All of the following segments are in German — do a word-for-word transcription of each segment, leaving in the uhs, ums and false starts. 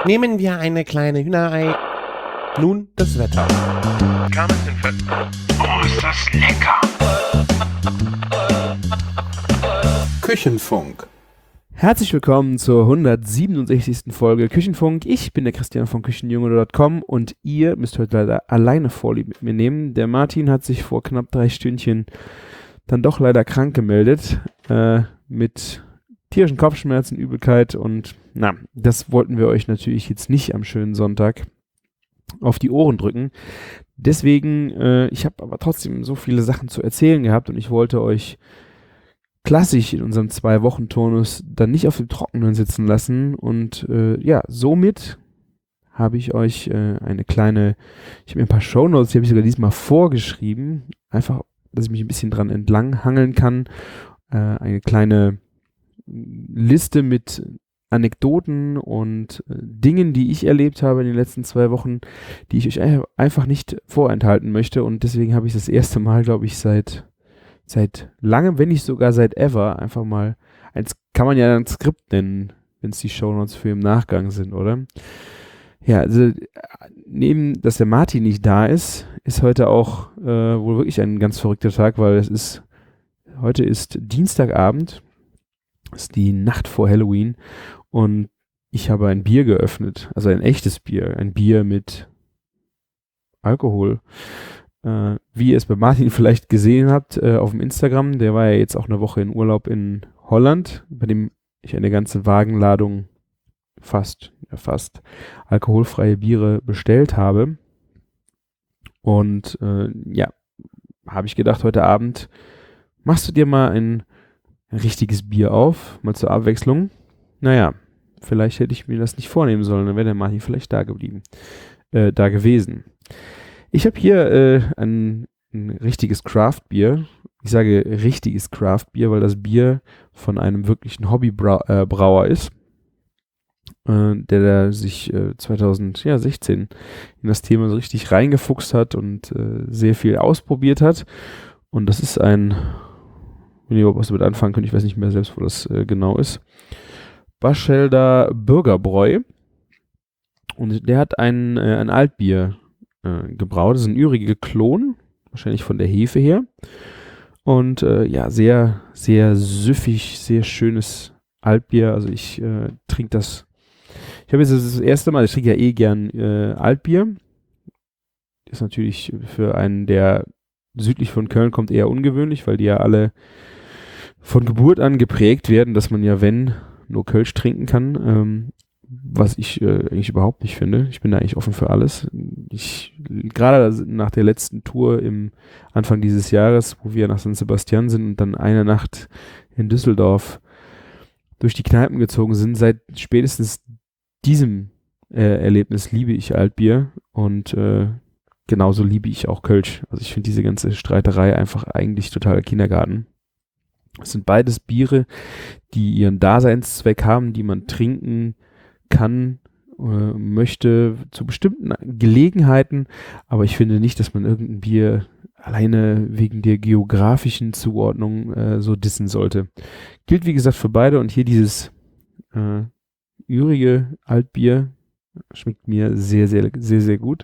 Nehmen wir eine kleine Hühnerei. Nun das Wetter. Oh, ist das lecker! Küchenfunk. Herzlich willkommen zur hundertsiebenundsechzigsten Folge Küchenfunk. Ich bin der Christian von Küchenjunge Punkt com und ihr müsst heute leider alleine Vorlieb mit mir nehmen. Der Martin hat sich vor knapp drei Stündchen dann doch leider krank gemeldet, äh, mit tierischen Kopfschmerzen, Übelkeit und na, das wollten wir euch natürlich jetzt nicht am schönen Sonntag auf die Ohren drücken. Deswegen, äh, ich habe aber trotzdem so viele Sachen zu erzählen gehabt und ich wollte euch klassisch in unserem Zwei-Wochen-Turnus dann nicht auf dem Trockenen sitzen lassen und äh, ja, somit habe ich euch äh, eine kleine, ich habe mir ein paar Shownotes, die habe ich sogar diesmal vorgeschrieben, einfach, dass ich mich ein bisschen dran entlang hangeln kann, äh, eine kleine Liste mit Anekdoten und äh, Dingen, die ich erlebt habe in den letzten zwei Wochen, die ich euch ein- einfach nicht vorenthalten möchte und deswegen habe ich das erste Mal, glaube ich, seit seit langem, wenn nicht sogar seit ever, einfach mal, eins kann man ja ein Skript nennen, wenn es die Shownotes für im Nachgang sind, oder? Ja, also neben, dass der Martin nicht da ist, ist heute auch äh, wohl wirklich ein ganz verrückter Tag, weil es ist, heute ist Dienstagabend, ist die Nacht vor Halloween und ich habe ein Bier geöffnet, also ein echtes Bier, ein Bier mit Alkohol. Uh, wie ihr es bei Martin vielleicht gesehen habt uh, auf dem Instagram, der war ja jetzt auch eine Woche in Urlaub in Holland, bei dem ich eine ganze Wagenladung fast, ja fast alkoholfreie Biere bestellt habe. Und uh, ja, habe ich gedacht, heute Abend machst du dir mal ein richtiges Bier auf, mal zur Abwechslung. Naja, vielleicht hätte ich mir das nicht vornehmen sollen, dann wäre der Martin vielleicht da geblieben, äh, da gewesen. Ich habe hier äh, ein, ein richtiges Craft-Bier. Ich sage richtiges Craft-Bier, weil das Bier von einem wirklichen Hobbybrauer äh, ist, äh, der da sich äh, zweitausendsechzehn in das Thema so richtig reingefuchst hat und äh, sehr viel ausprobiert hat. Und das ist ein, wenn ihr überhaupt was damit anfangen könnt, ich weiß nicht mehr selbst, wo das äh, genau ist, Barschelder Bürgerbräu. Und der hat ein, äh, ein Altbier gebraut. Das ist ein üriger Klon, wahrscheinlich von der Hefe her. Und äh, ja, sehr, sehr süffig, sehr schönes Altbier. Also ich äh, trinke das, ich habe jetzt das erste Mal, ich trinke ja eh gern äh, Altbier. Ist natürlich für einen, der südlich von Köln kommt, eher ungewöhnlich, weil die ja alle von Geburt an geprägt werden, dass man ja, wenn, nur Kölsch trinken kann. Ähm, was ich äh, eigentlich überhaupt nicht finde. Ich bin da eigentlich offen für alles. Ich, gerade nach der letzten Tour im Anfang dieses Jahres, wo wir nach San Sebastian sind und dann eine Nacht in Düsseldorf durch die Kneipen gezogen sind, seit spätestens diesem äh, Erlebnis liebe ich Altbier und äh, genauso liebe ich auch Kölsch. Also ich finde diese ganze Streiterei einfach eigentlich totaler Kindergarten. Es sind beides Biere, die ihren Daseinszweck haben, die man trinken kann, äh, möchte zu bestimmten Gelegenheiten, aber ich finde nicht, dass man irgendein Bier alleine wegen der geografischen Zuordnung äh, so dissen sollte. Gilt wie gesagt für beide und hier dieses äh, ürige Altbier schmeckt mir sehr, sehr, sehr, sehr gut.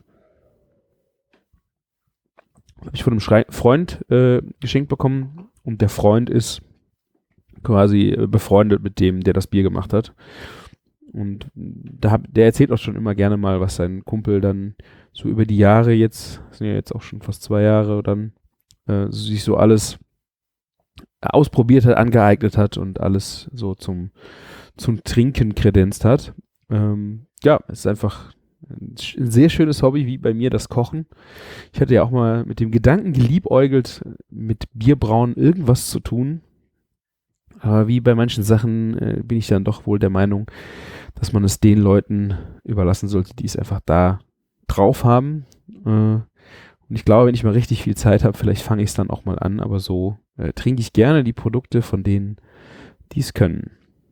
Habe ich von einem Schrei- Freund äh, geschenkt bekommen und der Freund ist quasi äh, befreundet mit dem, der das Bier gemacht hat. Und da hab, der erzählt auch schon immer gerne mal, was sein Kumpel dann so über die Jahre jetzt, sind ja jetzt auch schon fast zwei Jahre, dann äh, sich so alles ausprobiert hat, angeeignet hat und alles so zum, zum Trinken kredenzt hat. Ähm, ja, es ist einfach ein sehr schönes Hobby, wie bei mir das Kochen. Ich hatte ja auch mal mit dem Gedanken geliebäugelt, mit Bierbrauen irgendwas zu tun. Aber wie bei manchen Sachen äh, bin ich dann doch wohl der Meinung, dass man es den Leuten überlassen sollte, die es einfach da drauf haben. Äh, und ich glaube, wenn ich mal richtig viel Zeit habe, vielleicht fange ich es dann auch mal an, aber so äh, trinke ich gerne die Produkte von denen, die es können.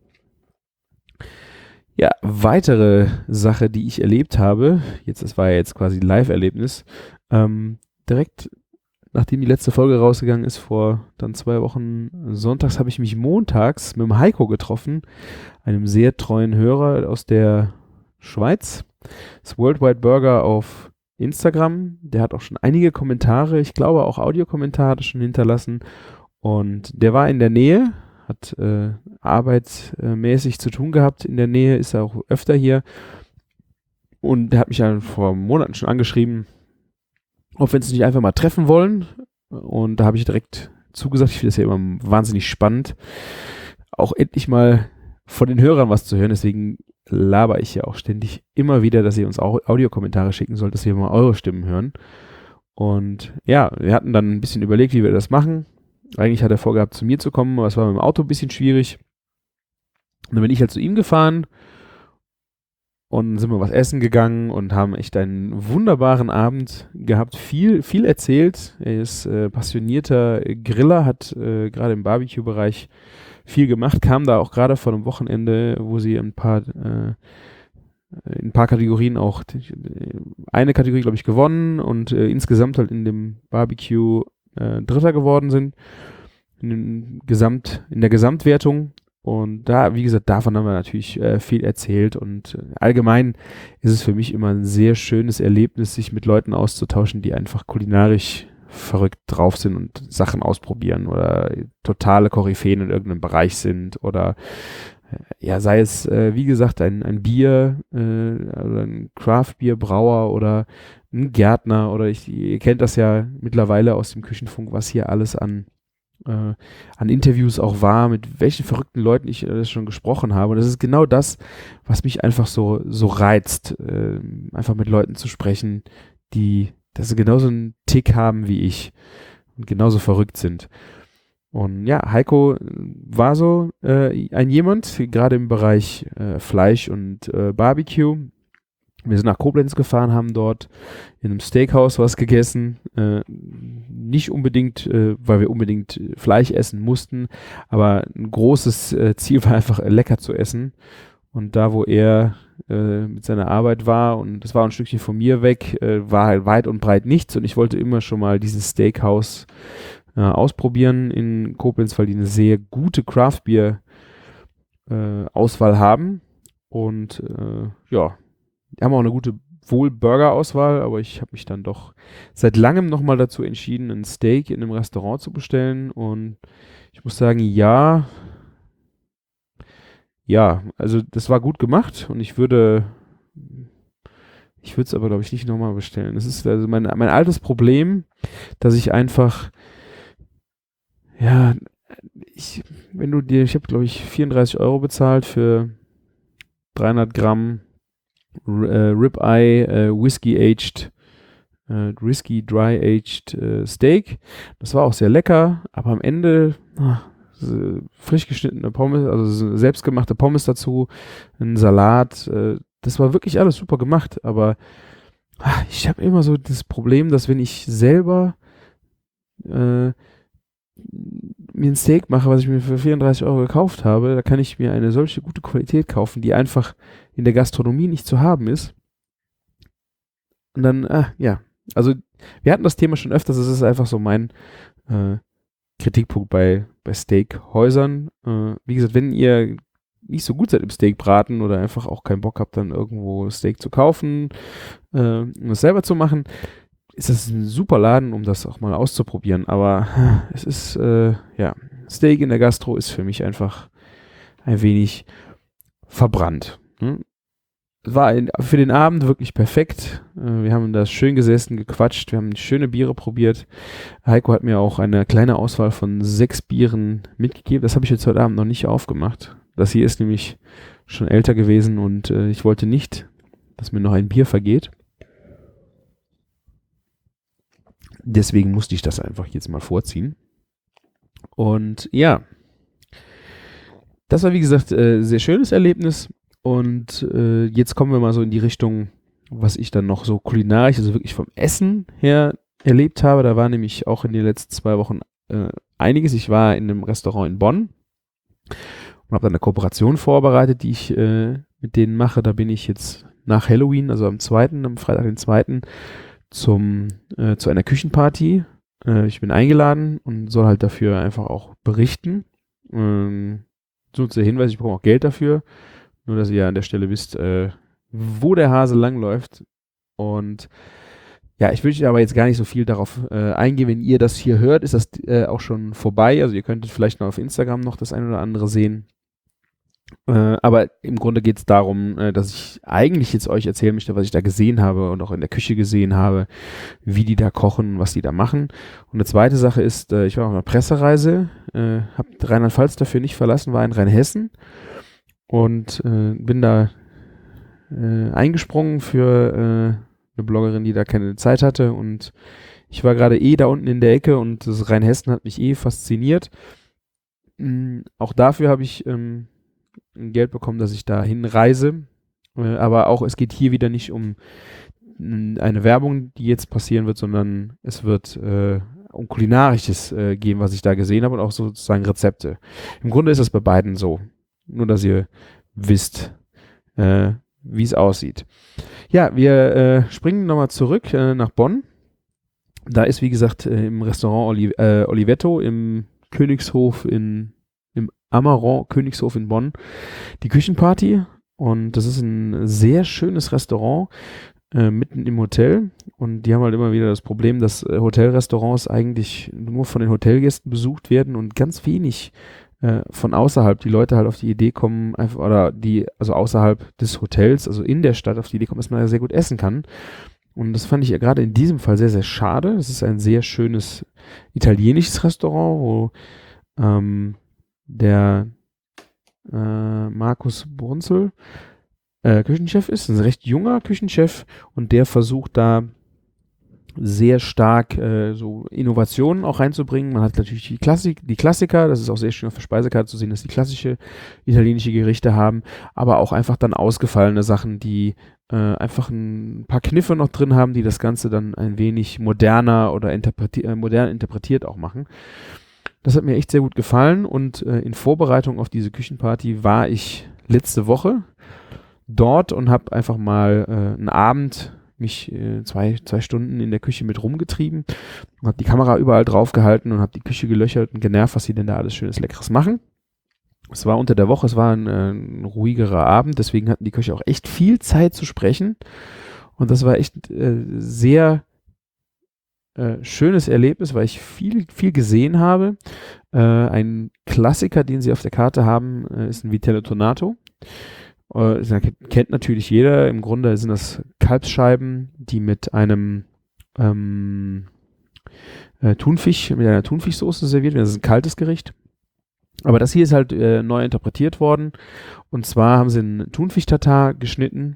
Ja, weitere Sache, die ich erlebt habe, jetzt, das war ja jetzt quasi ein Live-Erlebnis, ähm, direkt nachdem die letzte Folge rausgegangen ist, vor dann zwei Wochen sonntags, habe ich mich montags mit dem Heiko getroffen, einem sehr treuen Hörer aus der Schweiz. Das Worldwide Burger auf Instagram. Der hat auch schon einige Kommentare, ich glaube auch Audiokommentare schon hinterlassen. Und der war in der Nähe, hat äh, arbeitsmäßig zu tun gehabt in der Nähe, ist er auch öfter hier. Und der hat mich ja vor Monaten schon angeschrieben, ob wir uns nicht einfach mal treffen wollen. Und da habe ich direkt zugesagt. Ich finde das ja immer wahnsinnig spannend, auch endlich mal von den Hörern was zu hören. Deswegen laber ich ja auch ständig immer wieder, dass ihr uns auch Audiokommentare schicken sollt, dass wir mal eure Stimmen hören. Und ja, wir hatten dann ein bisschen überlegt, wie wir das machen. Eigentlich hat er vorgehabt, zu mir zu kommen, aber es war mit dem Auto ein bisschen schwierig. Und dann bin ich halt zu ihm gefahren und sind wir was essen gegangen und haben echt einen wunderbaren Abend gehabt. Viel, viel erzählt. Er ist äh, passionierter Griller, hat äh, gerade im Barbecue-Bereich viel gemacht, kam da auch gerade vor einem Wochenende, wo sie ein paar äh, in ein paar Kategorien auch eine Kategorie, glaube ich, gewonnen und äh, insgesamt halt in dem Barbecue äh, Dritter geworden sind. In, den Gesamt, in der Gesamtwertung. Und da, wie gesagt, davon haben wir natürlich äh, viel erzählt und äh, allgemein ist es für mich immer ein sehr schönes Erlebnis, sich mit Leuten auszutauschen, die einfach kulinarisch verrückt drauf sind und Sachen ausprobieren oder totale Koryphäen in irgendeinem Bereich sind oder äh, ja, sei es, äh, wie gesagt, ein, ein Bier äh, oder ein Craft-Bier-Brauer oder ein Gärtner oder ich, ihr kennt das ja mittlerweile aus dem Küchenfunk, was hier alles an Äh, an Interviews auch war, mit welchen verrückten Leuten ich äh, schon gesprochen habe. Und das ist genau das, was mich einfach so, so reizt, äh, einfach mit Leuten zu sprechen, die dass sie genauso einen Tick haben wie ich und genauso verrückt sind. Und ja, Heiko war so äh, ein jemand, gerade im Bereich äh, Fleisch und äh, Barbecue. Wir sind nach Koblenz gefahren, haben dort in einem Steakhouse was gegessen. Äh, nicht unbedingt, äh, weil wir unbedingt Fleisch essen mussten, aber ein großes äh, Ziel war einfach, äh, lecker zu essen. Und da, wo er äh, mit seiner Arbeit war, und das war ein Stückchen von mir weg, äh, war halt weit und breit nichts. Und ich wollte immer schon mal dieses Steakhouse äh, ausprobieren in Koblenz, weil die eine sehr gute Craft-Bier-Auswahl äh, haben. Und äh, ja, die haben auch eine gute wohl Burger-Auswahl, aber ich habe mich dann doch seit langem nochmal dazu entschieden, ein Steak in einem Restaurant zu bestellen. Und ich muss sagen, ja, ja, also das war gut gemacht und ich würde, ich würde es aber, glaube ich, nicht nochmal bestellen. Das ist also mein, mein altes Problem, dass ich einfach, ja, ich, wenn du dir, ich habe, glaube ich, vierunddreißig Euro bezahlt für dreihundert Gramm Uh, Ribeye, uh, Whisky-aged, uh, Whisky Dry-aged uh, Steak. Das war auch sehr lecker, aber am Ende ach, so frisch geschnittene Pommes, also so selbstgemachte Pommes dazu, ein Salat. Uh, das war wirklich alles super gemacht, aber ach, ich habe immer so das Problem, dass wenn ich selber uh, mir ein Steak mache, was ich mir für vierunddreißig Euro gekauft habe, da kann ich mir eine solche gute Qualität kaufen, die einfach in der Gastronomie nicht zu haben ist. Und dann, ah, ja, also wir hatten das Thema schon öfters, das ist einfach so mein äh, Kritikpunkt bei, bei Steakhäusern. Äh, wie gesagt, wenn ihr nicht so gut seid im Steakbraten oder einfach auch keinen Bock habt, dann irgendwo Steak zu kaufen, äh, um es selber zu machen, ist das ein super Laden, um das auch mal auszuprobieren. Aber es ist, äh, ja, Steak in der Gastro ist für mich einfach ein wenig verbrannt. Hm? War ein, für den Abend wirklich perfekt. Äh, wir haben da schön gesessen, gequatscht, wir haben schöne Biere probiert. Heiko hat mir auch eine kleine Auswahl von sechs Bieren mitgegeben. Das habe ich jetzt heute Abend noch nicht aufgemacht. Das hier ist nämlich schon älter gewesen und äh, ich wollte nicht, dass mir noch ein Bier vergeht. Deswegen musste ich das einfach jetzt mal vorziehen. Und ja, das war wie gesagt äh, sehr schönes Erlebnis. Und äh, jetzt kommen wir mal so in die Richtung, was ich dann noch so kulinarisch, also wirklich vom Essen her erlebt habe. Da war nämlich auch in den letzten zwei Wochen äh, einiges. Ich war in einem Restaurant in Bonn und habe dann eine Kooperation vorbereitet, die ich äh, mit denen mache. Da bin ich jetzt nach Halloween, also am zweiten, am Freitag den zweiten zum äh, zu einer Küchenparty. Äh, ich bin eingeladen und soll halt dafür einfach auch berichten. Ähm, so der Hinweis, ich bekomme auch Geld dafür. Nur, dass ihr ja an der Stelle wisst, äh, wo der Hase langläuft. Und ja, ich will aber jetzt gar nicht so viel darauf äh, eingehen. Wenn ihr das hier hört, ist das äh, auch schon vorbei. Also ihr könntet vielleicht noch auf Instagram noch das ein oder andere sehen. Äh, aber im Grunde geht es darum, äh, dass ich eigentlich jetzt euch erzählen möchte, was ich da gesehen habe und auch in der Küche gesehen habe, wie die da kochen, was die da machen. Und eine zweite Sache ist, äh, ich war auf einer Pressereise, äh, habe Rheinland-Pfalz dafür nicht verlassen, war in Rheinhessen und äh, bin da äh, eingesprungen für äh, eine Bloggerin, die da keine Zeit hatte, und ich war gerade eh da unten in der Ecke und das Rheinhessen hat mich eh fasziniert. Mhm, auch dafür habe ich ähm, Geld bekommen, dass ich da hinreise, äh, aber auch es geht hier wieder nicht um mh, eine Werbung, die jetzt passieren wird, sondern es wird äh, um Kulinarisches äh, gehen, was ich da gesehen habe, und auch sozusagen Rezepte. Im Grunde ist es bei beiden so, nur dass ihr wisst, äh, wie es aussieht. Ja, wir äh, springen nochmal zurück äh, nach Bonn. Da ist, wie gesagt, äh, im Restaurant Oli- äh, Olivetto im Königshof in, im Amaron Königshof in Bonn die Küchenparty. Und das ist ein sehr schönes Restaurant äh, mitten im Hotel. Und die haben halt immer wieder das Problem, dass äh, Hotelrestaurants eigentlich nur von den Hotelgästen besucht werden und ganz wenig äh, von außerhalb die Leute halt auf die Idee kommen, einfach, oder die, also außerhalb des Hotels, also in der Stadt auf die Idee kommen, dass man da sehr gut essen kann. Und das fand ich ja gerade in diesem Fall sehr, sehr schade. Es ist ein sehr schönes italienisches Restaurant, wo ähm, der äh, Markus Brunzel äh, Küchenchef ist, ein recht junger Küchenchef, und der versucht da sehr stark äh, so Innovationen auch reinzubringen. Man hat natürlich die, Klassik, die Klassiker, das ist auch sehr schön auf der Speisekarte zu sehen, dass die klassische italienische Gerichte haben, aber auch einfach dann ausgefallene Sachen, die äh, einfach ein paar Kniffe noch drin haben, die das Ganze dann ein wenig moderner oder interpreti- äh, modern interpretiert auch machen. Das hat mir echt sehr gut gefallen, und äh, in Vorbereitung auf diese Küchenparty war ich letzte Woche dort und habe einfach mal äh, einen Abend mich äh, zwei, zwei Stunden in der Küche mit rumgetrieben und habe die Kamera überall drauf gehalten und habe die Küche gelöchert und genervt, was sie denn da alles Schönes, Leckeres machen. Es war unter der Woche, es war ein, äh, ein ruhigerer Abend, deswegen hatten die Köche auch echt viel Zeit zu sprechen, und das war echt äh, sehr äh, schönes Erlebnis, weil ich viel, viel gesehen habe. Äh, ein Klassiker, den sie auf der Karte haben, äh, ist ein Vitello Tonato. Uh, kennt natürlich jeder. Im Grunde sind das Kalbsscheiben, die mit einem ähm, äh, Thunfisch, mit einer Thunfischsoße serviert werden. Das ist ein kaltes Gericht. Aber das hier ist halt äh, neu interpretiert worden. Und zwar haben sie einen Thunfisch-Tatar geschnitten,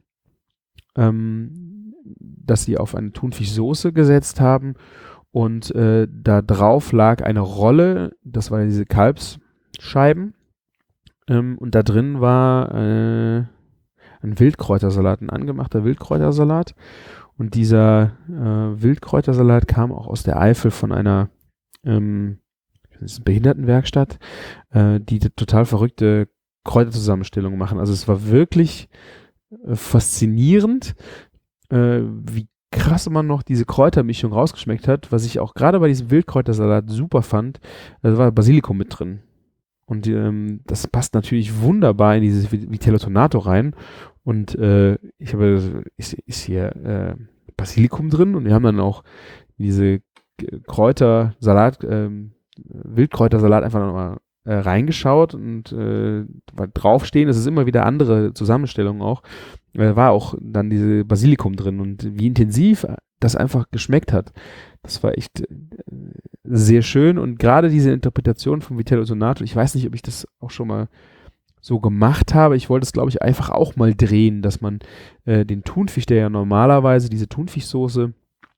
ähm, das sie auf eine Thunfischsoße gesetzt haben. Und äh, da drauf lag eine Rolle, das waren diese Kalbsscheiben. Ähm, und da drin war äh, ein Wildkräutersalat, ein angemachter Wildkräutersalat. Und dieser äh, Wildkräutersalat kam auch aus der Eifel von einer ähm, das ist eine Behindertenwerkstatt, äh, die total verrückte Kräuterzusammenstellungen machen. Also es war wirklich äh, faszinierend, äh, wie krass man noch diese Kräutermischung rausgeschmeckt hat. Was ich auch gerade bei diesem Wildkräutersalat super fand, da war Basilikum mit drin. Und ähm, das passt natürlich wunderbar in dieses Vitello Tonato rein. Und äh, ich habe, ist, ist hier äh, Basilikum drin, und wir haben dann auch diese Kräutersalat, ähm, Wildkräutersalat einfach nochmal äh, reingeschaut und äh, draufstehen. Es ist immer wieder andere Zusammenstellungen auch. Äh, war auch dann diese Basilikum drin, und wie intensiv das einfach geschmeckt hat. Das war echt äh, sehr schön, und gerade diese Interpretation von Vitello Tonato, ich weiß nicht, ob ich das auch schon mal so gemacht habe. Ich wollte es, glaube ich, einfach auch mal drehen, dass man äh, den Thunfisch, der ja normalerweise diese Thunfischsoße,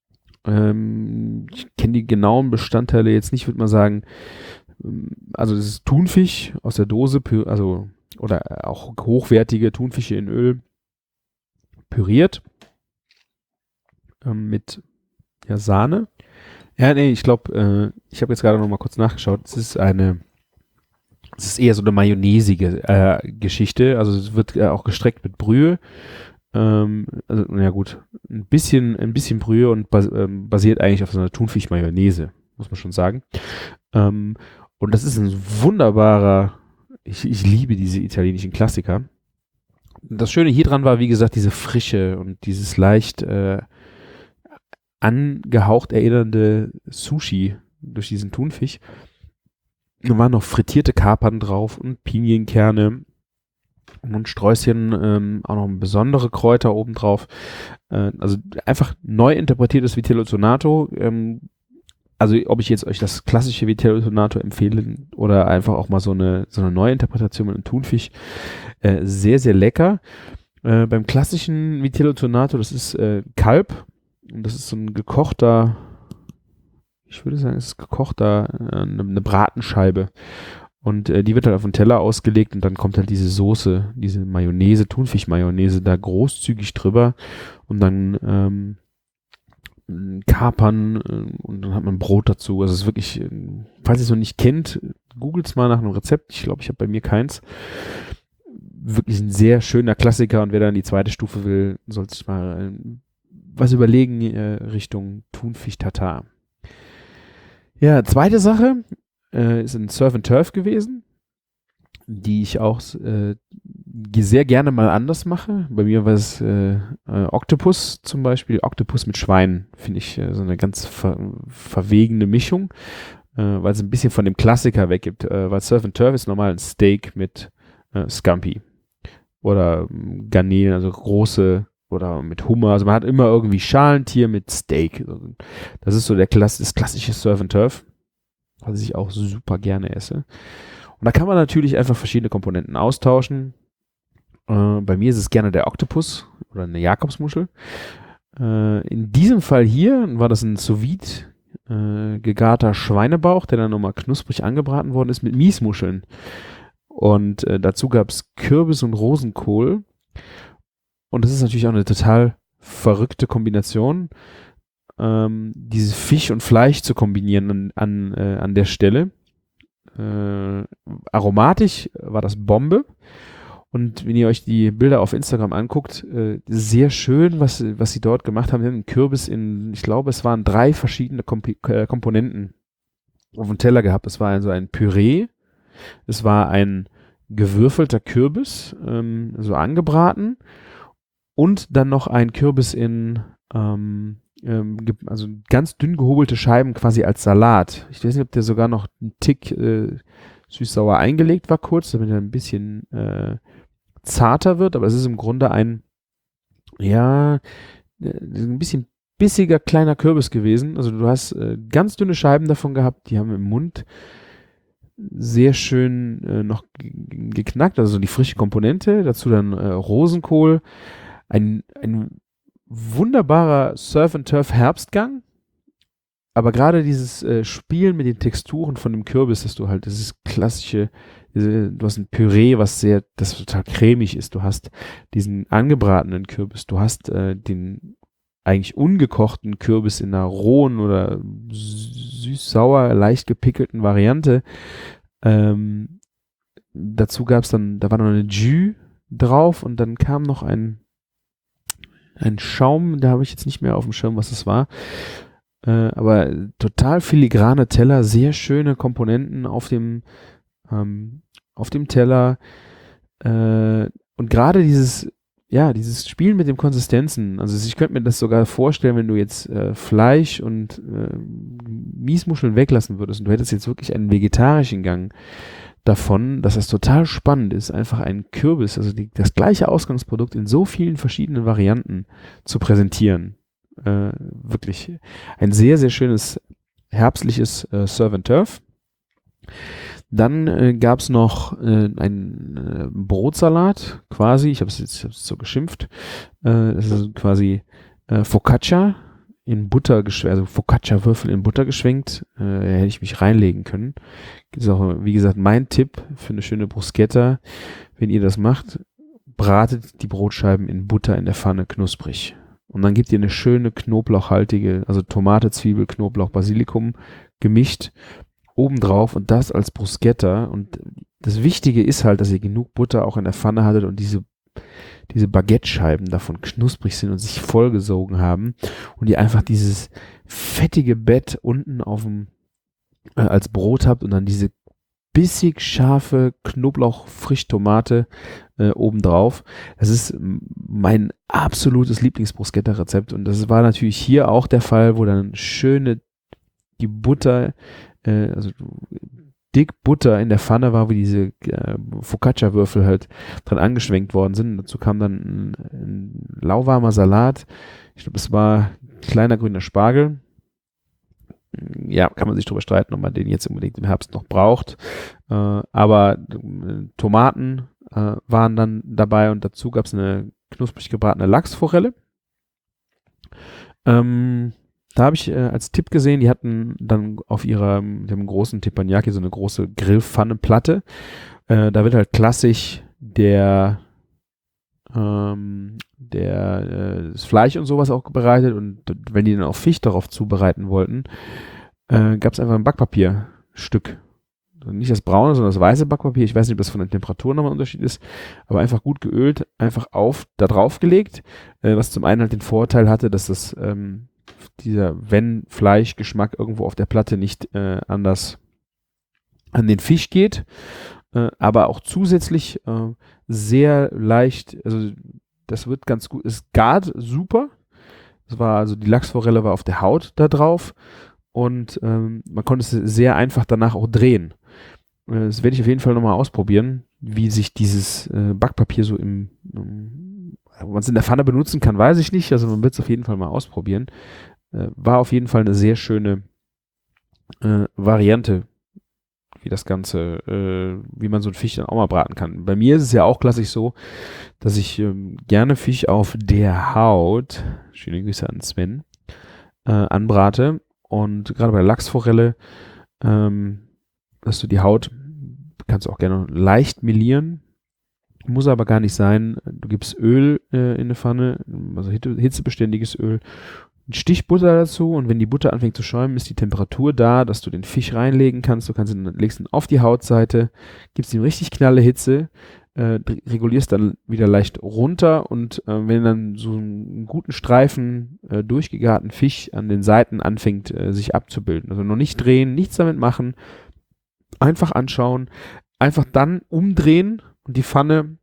ähm, ich kenne die genauen Bestandteile jetzt nicht, würde man sagen, also das ist Thunfisch aus der Dose, also oder auch hochwertige Thunfische in Öl püriert ähm, mit ja, Sahne. Ja, nee, ich glaube, äh, ich habe jetzt gerade noch mal kurz nachgeschaut. Es ist eine, es ist eher so eine mayonnaisige äh, Geschichte. Also es wird äh, auch gestreckt mit Brühe. Ähm, also, na gut, ein bisschen, ein bisschen Brühe, und bas ähm, basiert eigentlich auf so einer Thunfisch-Mayonnaise, muss man schon sagen. Ähm, und das ist ein wunderbarer, ich, ich liebe diese italienischen Klassiker. Das Schöne hier dran war, wie gesagt, diese Frische und dieses leicht äh, angehaucht erinnernde Sushi durch diesen Thunfisch. Da waren noch frittierte Kapern drauf und Pinienkerne und Sträußchen, ähm, auch noch besondere Kräuter obendrauf. Äh, also einfach neu interpretiertes Vitello Tonato. Ähm, also ob ich jetzt euch das klassische Vitello Tonato empfehle oder einfach auch mal so eine, so eine neue Interpretation mit einem Thunfisch. Äh, sehr, sehr lecker. Äh, beim klassischen Vitello Tonato, das ist äh, Kalb. Und das ist so ein gekochter, ich würde sagen, es ist gekochter, äh, eine, eine Bratenscheibe. Und äh, die wird halt auf den Teller ausgelegt und dann kommt halt diese Soße, diese Mayonnaise, Thunfisch-Mayonnaise da großzügig drüber und dann ähm, Kapern äh, und dann hat man Brot dazu. Also es ist wirklich, äh, falls ihr es noch nicht kennt, googelt es mal nach einem Rezept. Ich glaube, ich habe bei mir keins. Wirklich ein sehr schöner Klassiker und wer dann die zweite Stufe will, sollte sich mal äh, was überlegen äh, Richtung Thunfisch-Tatar. Ja, zweite Sache äh, ist ein Surf and Turf gewesen, die ich auch äh, sehr gerne mal anders mache. Bei mir war es äh, äh, Oktopus zum Beispiel. Oktopus mit Schwein finde ich äh, so eine ganz ver verwegene Mischung, äh, weil es ein bisschen von dem Klassiker weggibt. Äh, weil Surf and Turf ist normal ein Steak mit äh, Scampi oder ähm, Garnelen, also große oder mit Hummer. Also man hat immer irgendwie Schalentier mit Steak. Das ist so der Klass das klassische Surf and Turf, was ich auch super gerne esse. Und da kann man natürlich einfach verschiedene Komponenten austauschen. Äh, bei mir ist es gerne der Oktopus oder eine Jakobsmuschel. Äh, in diesem Fall hier war das ein sous-vide äh, gegarter Schweinebauch, der dann nochmal knusprig angebraten worden ist mit Miesmuscheln. Und äh, dazu gab es Kürbis und Rosenkohl. Und das ist natürlich auch eine total verrückte Kombination, ähm, dieses Fisch und Fleisch zu kombinieren an, an, äh, an der Stelle. Äh, aromatisch war das Bombe. Und wenn ihr euch die Bilder auf Instagram anguckt, äh, sehr schön, was, was sie dort gemacht haben. Sie haben einen Kürbis in, ich glaube, es waren drei verschiedene Komp äh, Komponenten auf dem Teller gehabt. Es war also ein Püree, es war ein gewürfelter Kürbis, ähm, so angebraten. Und dann noch ein Kürbis in, ähm, ähm, also ganz dünn gehobelte Scheiben quasi als Salat. Ich weiß nicht, ob der sogar noch einen Tick äh, süß-sauer eingelegt war kurz, damit er ein bisschen äh, zarter wird. Aber es ist im Grunde ein, ja, ein bisschen bissiger kleiner Kürbis gewesen. Also du hast äh, ganz dünne Scheiben davon gehabt, die haben im Mund sehr schön äh, noch geknackt, also die frische Komponente. Dazu dann äh, Rosenkohl. Ein, ein wunderbarer Surf-and-Turf-Herbstgang, aber gerade dieses äh, Spielen mit den Texturen von dem Kürbis, dass du halt, das ist klassische, diese, du hast ein Püree, was sehr, das total cremig ist, du hast diesen angebratenen Kürbis, du hast äh, den eigentlich ungekochten Kürbis in einer rohen oder süß-sauer, leicht gepickelten Variante. Ähm, dazu gab es dann, da war noch eine Jus drauf und dann kam noch ein Ein Schaum, da habe ich jetzt nicht mehr auf dem Schirm, was es war. Äh, aber total filigrane Teller, sehr schöne Komponenten auf dem, ähm, auf dem Teller. Äh, und gerade dieses, ja, dieses Spielen mit den Konsistenzen. Also ich könnte mir das sogar vorstellen, wenn du jetzt äh, Fleisch und äh, Miesmuscheln weglassen würdest und du hättest jetzt wirklich einen vegetarischen Gang davon, dass das total spannend ist, einfach einen Kürbis, also die, das gleiche Ausgangsprodukt in so vielen verschiedenen Varianten zu präsentieren. Äh, wirklich ein sehr, sehr schönes herbstliches äh, Surf and Turf. Dann äh, gab es noch äh, einen äh, Brotsalat quasi, ich habe es jetzt, jetzt so geschimpft, äh, das ist quasi äh, Focaccia in Butter geschwenkt, also Focaccia-Würfel in Butter geschwenkt, äh, hätte ich mich reinlegen können. Das ist auch, wie gesagt, mein Tipp für eine schöne Bruschetta. Wenn ihr das macht, bratet die Brotscheiben in Butter in der Pfanne knusprig. Und dann gebt ihr eine schöne knoblauchhaltige, also Tomate, Zwiebel, Knoblauch, Basilikum gemischt obendrauf und das als Bruschetta. Und das Wichtige ist halt, dass ihr genug Butter auch in der Pfanne hattet und diese diese Baguette-Scheiben davon knusprig sind und sich vollgesogen haben und ihr einfach dieses fettige Bett unten auf dem äh, als Brot habt und dann diese bissig scharfe Knoblauch-Frischtomate äh, obendrauf. Das ist mein absolutes Lieblings-Bruschetta-Rezept und das war natürlich hier auch der Fall, wo dann schöne die Butter, äh, also dick Butter in der Pfanne war, wie diese äh, Focaccia-Würfel halt dran angeschwenkt worden sind. Und dazu kam dann ein, ein lauwarmer Salat. Ich glaube, es war kleiner grüner Spargel. Ja, kann man sich drüber streiten, ob man den jetzt unbedingt im Herbst noch braucht. Äh, aber äh, Tomaten äh, waren dann dabei und dazu gab es eine knusprig gebratene Lachsforelle. Ähm, da habe ich äh, als Tipp gesehen, die hatten dann auf ihrer, dem großen Teppanyaki so eine große Grillpfanneplatte. Äh, da wird halt klassisch der ähm, der äh, das Fleisch und sowas auch bereitet und wenn die dann auch Fisch darauf zubereiten wollten, äh, gab es einfach ein Backpapierstück. Also nicht das braune, sondern das weiße Backpapier. Ich weiß nicht, ob das von der Temperatur nochmal ein Unterschied ist, aber einfach gut geölt, einfach auf, da drauf gelegt, äh, was zum einen halt den Vorteil hatte, dass das ähm, dieser, wenn Fleischgeschmack irgendwo auf der Platte nicht äh, anders an den Fisch geht, äh, aber auch zusätzlich äh, sehr leicht, also das wird ganz gut, es gart super. Das war also, die Lachsforelle war auf der Haut da drauf und ähm, man konnte es sehr einfach danach auch drehen. Äh, das werde ich auf jeden Fall nochmal ausprobieren, wie sich dieses äh, Backpapier so im, im ob man es in der Pfanne benutzen kann, weiß ich nicht, also man wird es auf jeden Fall mal ausprobieren. Äh, war auf jeden Fall eine sehr schöne äh, Variante, wie das Ganze, äh, wie man so ein Fisch dann auch mal braten kann. Bei mir ist es ja auch klassisch so, dass ich ähm, gerne Fisch auf der Haut, schöne Grüße an Sven, äh, anbrate. Und gerade bei der Lachsforelle, ähm, dass du die Haut, kannst du auch gerne leicht melieren, muss aber gar nicht sein. Du gibst Öl äh, in eine Pfanne, also hitzebeständiges Öl, ein Stich Butter dazu und wenn die Butter anfängt zu schäumen, ist die Temperatur da, dass du den Fisch reinlegen kannst. Du kannst ihn, legst ihn auf die Hautseite, gibst ihm richtig knalle Hitze, äh, regulierst dann wieder leicht runter und äh, wenn dann so einen guten Streifen äh, durchgegarten Fisch an den Seiten anfängt, äh, sich abzubilden. Also noch nicht drehen, nichts damit machen, einfach anschauen, einfach dann umdrehen und die Pfanne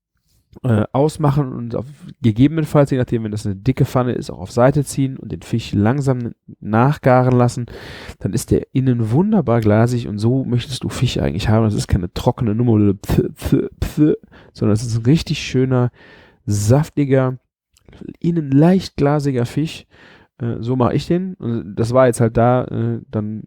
Äh, ausmachen und auf, gegebenenfalls, je nachdem, wenn das eine dicke Pfanne ist, auch auf Seite ziehen und den Fisch langsam nachgaren lassen, dann ist der innen wunderbar glasig und so möchtest du Fisch eigentlich haben. Das ist keine trockene Nummer, pf, pf, pf, sondern es ist ein richtig schöner, saftiger, innen leicht glasiger Fisch. Äh, so mache ich den. Und das war jetzt halt da äh, dann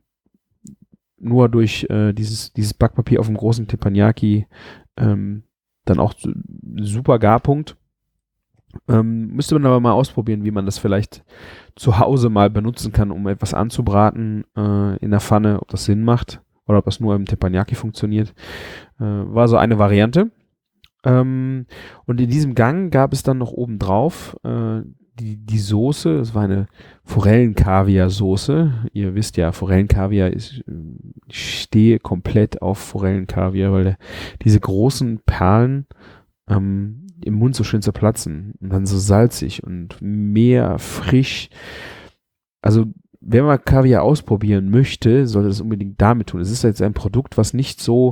nur durch äh, dieses, dieses Backpapier auf dem großen Teppanyaki ähm, dann auch super Garpunkt. Ähm, müsste man aber mal ausprobieren, wie man das vielleicht zu Hause mal benutzen kann, um etwas anzubraten äh, in der Pfanne, ob das Sinn macht oder ob das nur im Teppanyaki funktioniert. Äh, war so eine Variante. Ähm, und in diesem Gang gab es dann noch obendrauf äh, die, die Soße, das war eine Forellen-Kaviar-Soße. Ihr wisst ja, Forellen-Kaviar ist, ich stehe komplett auf Forellen-Kaviar, weil der, diese großen Perlen ähm, im Mund so schön zerplatzen und dann so salzig und mehr frisch. Also, wenn man Kaviar ausprobieren möchte, sollte das unbedingt damit tun. Es ist jetzt ein Produkt, was nicht so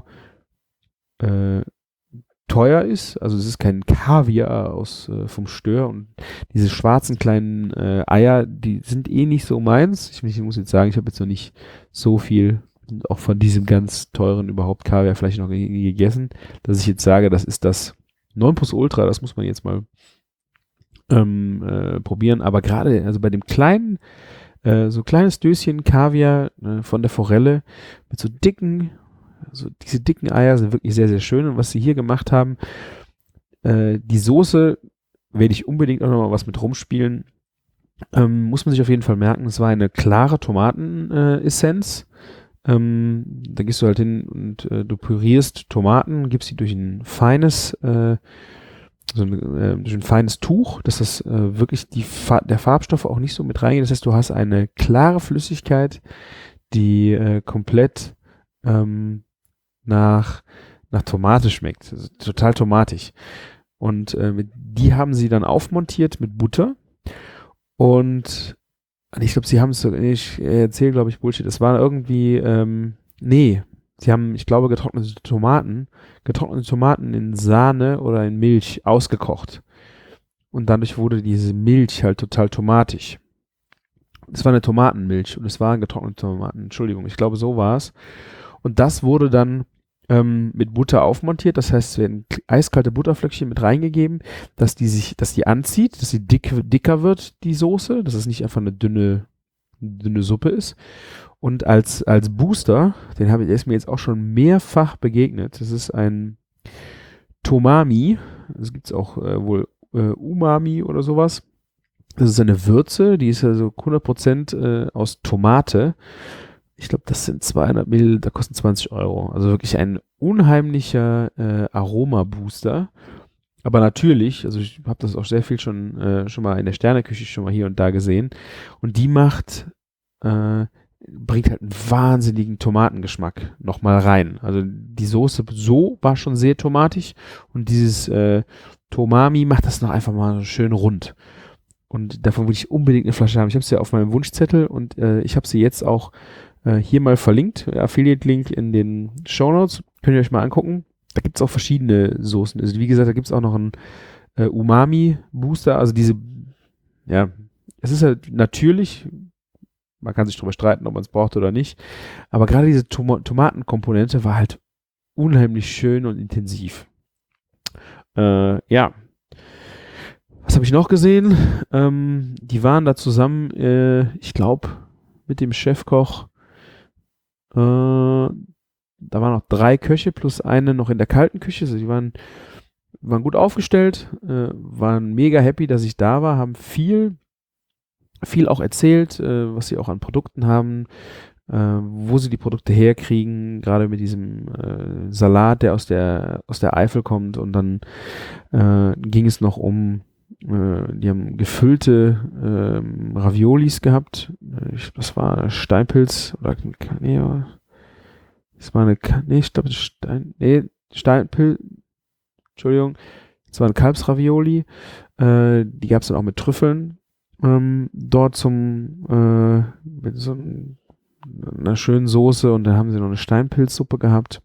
äh, teuer ist, also es ist kein Kaviar aus äh, vom Stör und diese schwarzen kleinen äh, Eier, die sind eh nicht so meins. Ich, ich muss jetzt sagen, ich habe jetzt noch nicht so viel auch von diesem ganz teuren überhaupt Kaviar vielleicht noch nie gegessen, dass ich jetzt sage, das ist das Nonplusultra, das muss man jetzt mal ähm, äh, probieren, aber gerade also bei dem kleinen äh, so kleines Döschen Kaviar äh, von der Forelle mit so dicken Also diese dicken Eier sind wirklich sehr, sehr schön. Und was sie hier gemacht haben, äh, die Soße werde ich unbedingt auch nochmal was mit rumspielen. Ähm, muss man sich auf jeden Fall merken, es war eine klare Tomatenessenz. Äh, ähm, da gehst du halt hin und äh, du pürierst Tomaten, gibst sie durch ein feines, äh, so ein, äh, durch ein feines Tuch, dass das äh, wirklich die Fa- der Farbstoff auch nicht so mit reingeht. Das heißt, du hast eine klare Flüssigkeit, die äh, komplett ähm, nach, nach Tomate schmeckt. Also total tomatig. Und äh, mit, die haben sie dann aufmontiert mit Butter. Und ich glaube, sie haben es, ich erzähle, glaube ich, Bullshit. Es war irgendwie, ähm, nee, sie haben, ich glaube, getrocknete Tomaten, getrocknete Tomaten in Sahne oder in Milch ausgekocht. Und dadurch wurde diese Milch halt total tomatisch. Es war eine Tomatenmilch und es waren getrocknete Tomaten. Entschuldigung, ich glaube, so war es. Und das wurde dann ähm, mit Butter aufmontiert. Das heißt, es werden eiskalte Butterflöckchen mit reingegeben, dass die sich, dass die anzieht, dass sie dick, dicker wird, die Soße, dass es nicht einfach eine dünne, dünne Suppe ist. Und als, als Booster, den habe ich, der ist mir jetzt auch schon mehrfach begegnet. Das ist ein Tomami. Das gibt es auch äh, wohl äh, Umami oder sowas. Das ist eine Würze, die ist also hundert Prozent äh, aus Tomate. Ich glaube, das sind zweihundert Milliliter, kosten zwanzig Euro. Also wirklich ein unheimlicher äh, Aroma-Booster. Aber natürlich, also ich habe das auch sehr viel schon, äh, schon mal in der Sterneküche schon mal hier und da gesehen. Und die macht, äh, bringt halt einen wahnsinnigen Tomatengeschmack nochmal rein. Also die Soße so war schon sehr tomatisch und dieses äh, Tomami macht das noch einfach mal schön rund. Und davon würde ich unbedingt eine Flasche haben. Ich habe sie ja auf meinem Wunschzettel und äh, ich habe sie jetzt auch äh, hier mal verlinkt. Affiliate-Link in den Shownotes. Könnt ihr euch mal angucken. Da gibt es auch verschiedene Soßen. Also wie gesagt, da gibt es auch noch einen äh, Umami-Booster. Also diese, ja, es ist halt natürlich, man kann sich drüber streiten, ob man es braucht oder nicht. Aber gerade diese Tom- Tomatenkomponente war halt unheimlich schön und intensiv. Äh, ja. Was habe ich noch gesehen? Ähm, die waren da zusammen, äh, ich glaube, mit dem Chefkoch. Äh, da waren noch drei Köche plus eine noch in der kalten Küche. Also die waren, waren gut aufgestellt, äh, waren mega happy, dass ich da war, haben viel, viel auch erzählt, äh, was sie auch an Produkten haben, äh, wo sie die Produkte herkriegen, gerade mit diesem äh, Salat, der aus der, aus der Eifel kommt. Und dann äh, ging es noch um die haben gefüllte ähm, Raviolis gehabt. Ich, das war Steinpilz oder nee, das war eine nee, ich glaube Stein, nee, Steinpilz, Entschuldigung, das waren Kalbsravioli. Äh, die gab es dann auch mit Trüffeln ähm, dort zum äh, mit so einer schönen Soße und dann haben sie noch eine Steinpilzsuppe gehabt.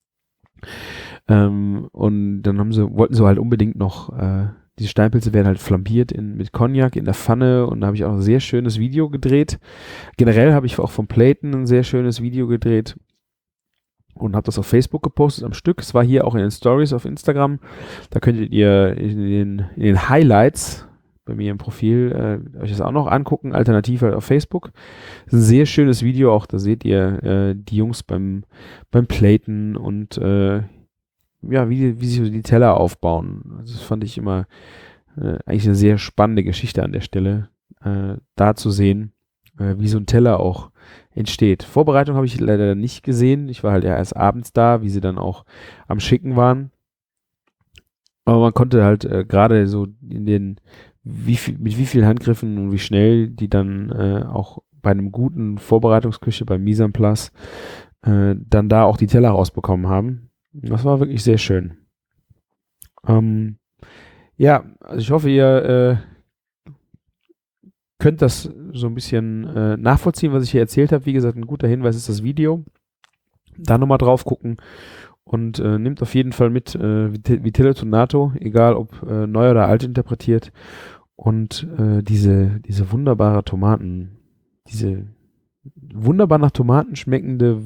Ähm, und dann haben sie wollten sie halt unbedingt noch äh, diese Steinpilze werden halt flambiert in, mit Cognac in der Pfanne und da habe ich auch ein sehr schönes Video gedreht. Generell habe ich auch vom Platen ein sehr schönes Video gedreht und habe das auf Facebook gepostet am Stück. Es war hier auch in den Stories auf Instagram. Da könntet ihr in den, in den Highlights bei mir im Profil äh, euch das auch noch angucken, alternativ halt auf Facebook. Das ist ein sehr schönes Video, auch da seht ihr äh, die Jungs beim, beim Platen und äh, ja, wie, wie sich so die Teller aufbauen. Also das fand ich immer äh, eigentlich eine sehr spannende Geschichte an der Stelle, äh, da zu sehen, äh, wie so ein Teller auch entsteht. Vorbereitung habe ich leider nicht gesehen. Ich war halt ja erst abends da, wie sie dann auch am Schicken waren. Aber man konnte halt äh, gerade so in den, wie viel, mit wie vielen Handgriffen und wie schnell die dann äh, auch bei einem guten Vorbereitungsküche, beim Mise en Place, äh, dann da auch die Teller rausbekommen haben. Das war wirklich sehr schön. Ähm, ja, also ich hoffe, ihr äh, könnt das so ein bisschen äh, nachvollziehen, was ich hier erzählt habe. Wie gesagt, ein guter Hinweis ist das Video. Da nochmal drauf gucken und äh, nehmt auf jeden Fall mit äh, Vitello Tonato, egal ob äh, neu oder alt interpretiert. Und äh, diese, diese wunderbare Tomaten, diese wunderbar nach Tomaten schmeckende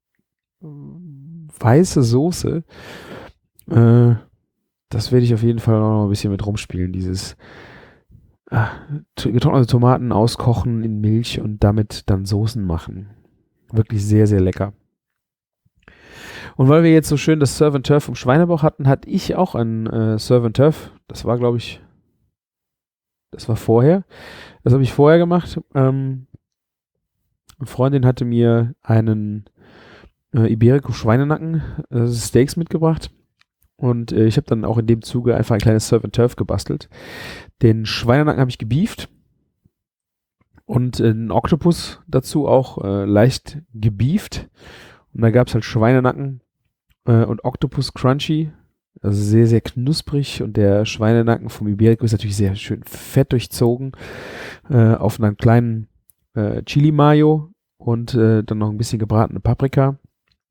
weiße Soße, äh, das werde ich auf jeden Fall noch ein bisschen mit rumspielen. Dieses ah, getrocknete Tomaten auskochen in Milch und damit dann Soßen machen. Wirklich sehr, sehr lecker. Und weil wir jetzt so schön das Surf and Turf vom Schweinebauch hatten, hatte ich auch ein äh, Surf and Turf. Das war, glaube ich, das war vorher. Das habe ich vorher gemacht. Ähm, eine Freundin hatte mir einen äh, Iberico Schweinenacken äh, Steaks mitgebracht und äh, ich habe dann auch in dem Zuge einfach ein kleines Surf and Turf gebastelt. Den Schweinenacken habe ich gebieft und äh, einen Oktopus dazu auch äh, leicht gebieft und da gab es halt Schweinenacken äh, und Oktopus Crunchy, also sehr, sehr knusprig und der Schweinenacken vom Iberico ist natürlich sehr schön fett durchzogen äh, auf einem kleinen äh, Chili Mayo und äh, dann noch ein bisschen gebratene Paprika.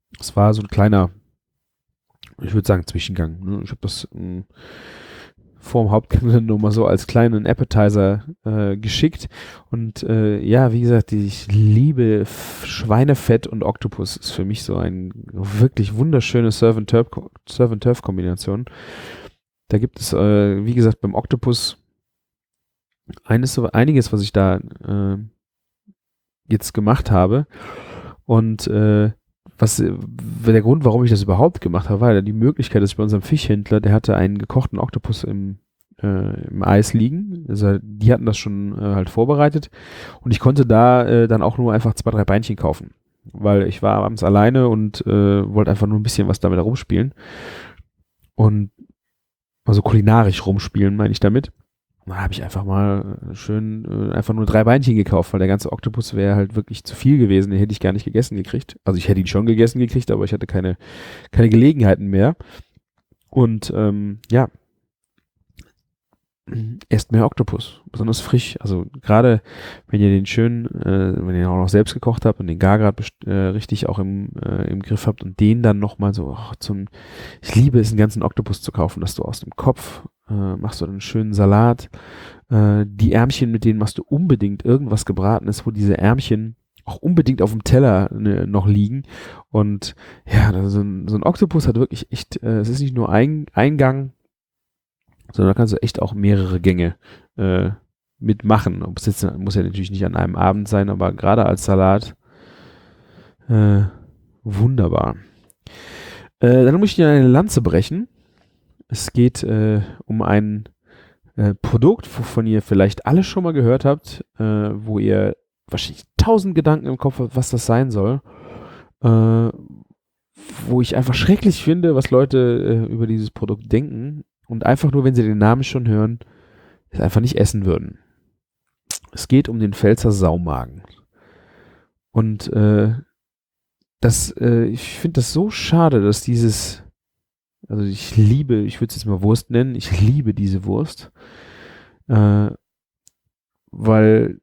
Es war so ein kleiner, ich würde sagen, Zwischengang. Ne? Ich habe das äh, vor dem Hauptgang dann nur mal so als kleinen Appetizer äh, geschickt. Und äh, ja, wie gesagt, ich liebe F- Schweinefett und Oktopus. Ist für mich so ein wirklich wunderschöne Surf-and-Turf-Kombination. Da gibt es, äh, wie gesagt, beim Oktopus eines, so einiges, was ich da äh, jetzt gemacht habe. Und äh, was äh, der Grund, warum ich das überhaupt gemacht habe, war ja die Möglichkeit, dass ich bei unserem Fischhändler, der hatte einen gekochten Oktopus im, äh, im Eis liegen. Also die hatten das schon äh, halt vorbereitet. Und ich konnte da äh, dann auch nur einfach zwei, drei Beinchen kaufen. Weil ich war abends alleine und äh, wollte einfach nur ein bisschen was damit rumspielen. Und also kulinarisch rumspielen, meine ich damit. Und dann habe ich einfach mal schön äh, einfach nur drei Beinchen gekauft, weil der ganze Oktopus wäre halt wirklich zu viel gewesen. Den hätte ich gar nicht gegessen gekriegt. Also ich hätte ihn schon gegessen gekriegt, aber ich hatte keine, keine Gelegenheiten mehr. Und ähm, ja, esst mehr Oktopus, besonders frisch. Also gerade wenn ihr den schön, äh, wenn ihr ihn auch noch selbst gekocht habt und den gar gerade äh, richtig auch im, äh, im Griff habt und den dann nochmal so oh, zum, ich liebe es, einen ganzen Oktopus zu kaufen, dass du aus dem Kopf äh, machst du einen schönen Salat. Äh, die Ärmchen, mit denen machst du unbedingt irgendwas Gebratenes, wo diese Ärmchen auch unbedingt auf dem Teller ne, noch liegen. Und ja, so ein, so ein Oktopus hat wirklich echt, äh, es ist nicht nur ein Eingang, sondern da kannst du echt auch mehrere Gänge äh, mitmachen. Ob es jetzt muss ja natürlich nicht an einem Abend sein, aber gerade als Salat äh, wunderbar. Äh, dann muss ich dir eine Lanze brechen. Es geht äh, um ein äh, Produkt, wovon ihr vielleicht alle schon mal gehört habt, äh, wo ihr wahrscheinlich tausend Gedanken im Kopf habt, was das sein soll. Äh, wo ich einfach schrecklich finde, was Leute äh, über dieses Produkt denken und einfach nur, wenn sie den Namen schon hören, es einfach nicht essen würden. Es geht um den Pfälzer Saumagen. Und äh, das, äh, ich finde das so schade, dass dieses, also ich liebe, ich würde es jetzt mal Wurst nennen, ich liebe diese Wurst, äh, weil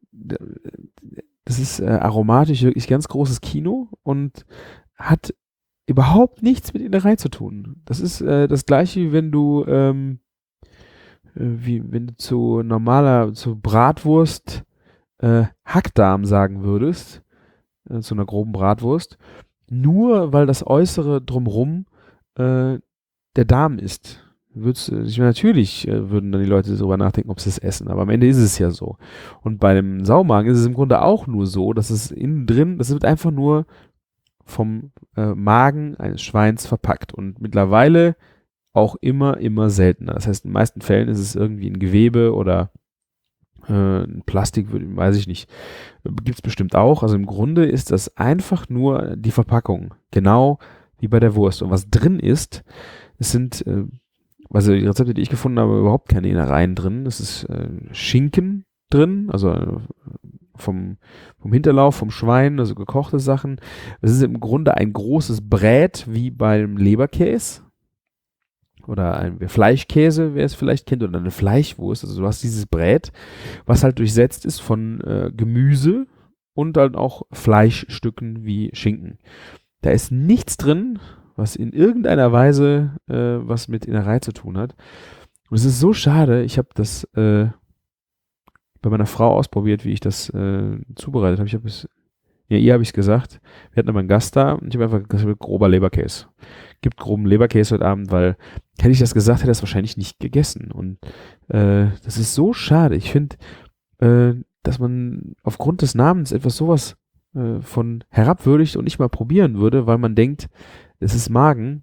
das ist äh, aromatisch wirklich ganz großes Kino und hat überhaupt nichts mit Innerei zu tun. Das ist äh, das gleiche, wie wenn du ähm, äh, wie wenn du zu normaler, zu Bratwurst äh, Hackdarm sagen würdest, äh, zu einer groben Bratwurst, nur weil das Äußere drumrum äh, der Darm ist. Würd's, ich meine, natürlich äh, würden dann die Leute darüber nachdenken, ob sie es essen, aber am Ende ist es ja so. Und bei dem Saumagen ist es im Grunde auch nur so, dass es innen drin, das wird einfach nur vom äh, Magen eines Schweins verpackt und mittlerweile auch immer, immer seltener. Das heißt, in den meisten Fällen ist es irgendwie ein Gewebe oder äh, ein Plastik, weiß ich nicht. Gibt es bestimmt auch. Also im Grunde ist das einfach nur die Verpackung. Genau wie bei der Wurst. Und was drin ist, es sind, äh, also die Rezepte, die ich gefunden habe, überhaupt keine Innereien drin. Es ist äh, Schinken drin, also äh, vom, vom Hinterlauf, vom Schwein, also gekochte Sachen. Es ist im Grunde ein großes Brät, wie beim Leberkäse. Oder ein Fleischkäse, wer es vielleicht kennt, oder eine Fleischwurst. Also du hast dieses Brät, was halt durchsetzt ist von äh, Gemüse und dann auch Fleischstücken wie Schinken. Da ist nichts drin, was in irgendeiner Weise äh, was mit Innerei zu tun hat. Und es ist so schade, ich habe das äh, bei meiner Frau ausprobiert, wie ich das äh, zubereitet habe. Ich habe es, ja, ihr habe ich es gesagt. Wir hatten aber einen Gast da und ich habe einfach gesagt, grober Leberkäse. Gibt groben Leberkäse heute Abend, weil hätte ich das gesagt, hätte er es wahrscheinlich nicht gegessen. Und äh, das ist so schade. Ich finde, äh, dass man aufgrund des Namens etwas sowas äh, von herabwürdigt und nicht mal probieren würde, weil man denkt, es ist Magen.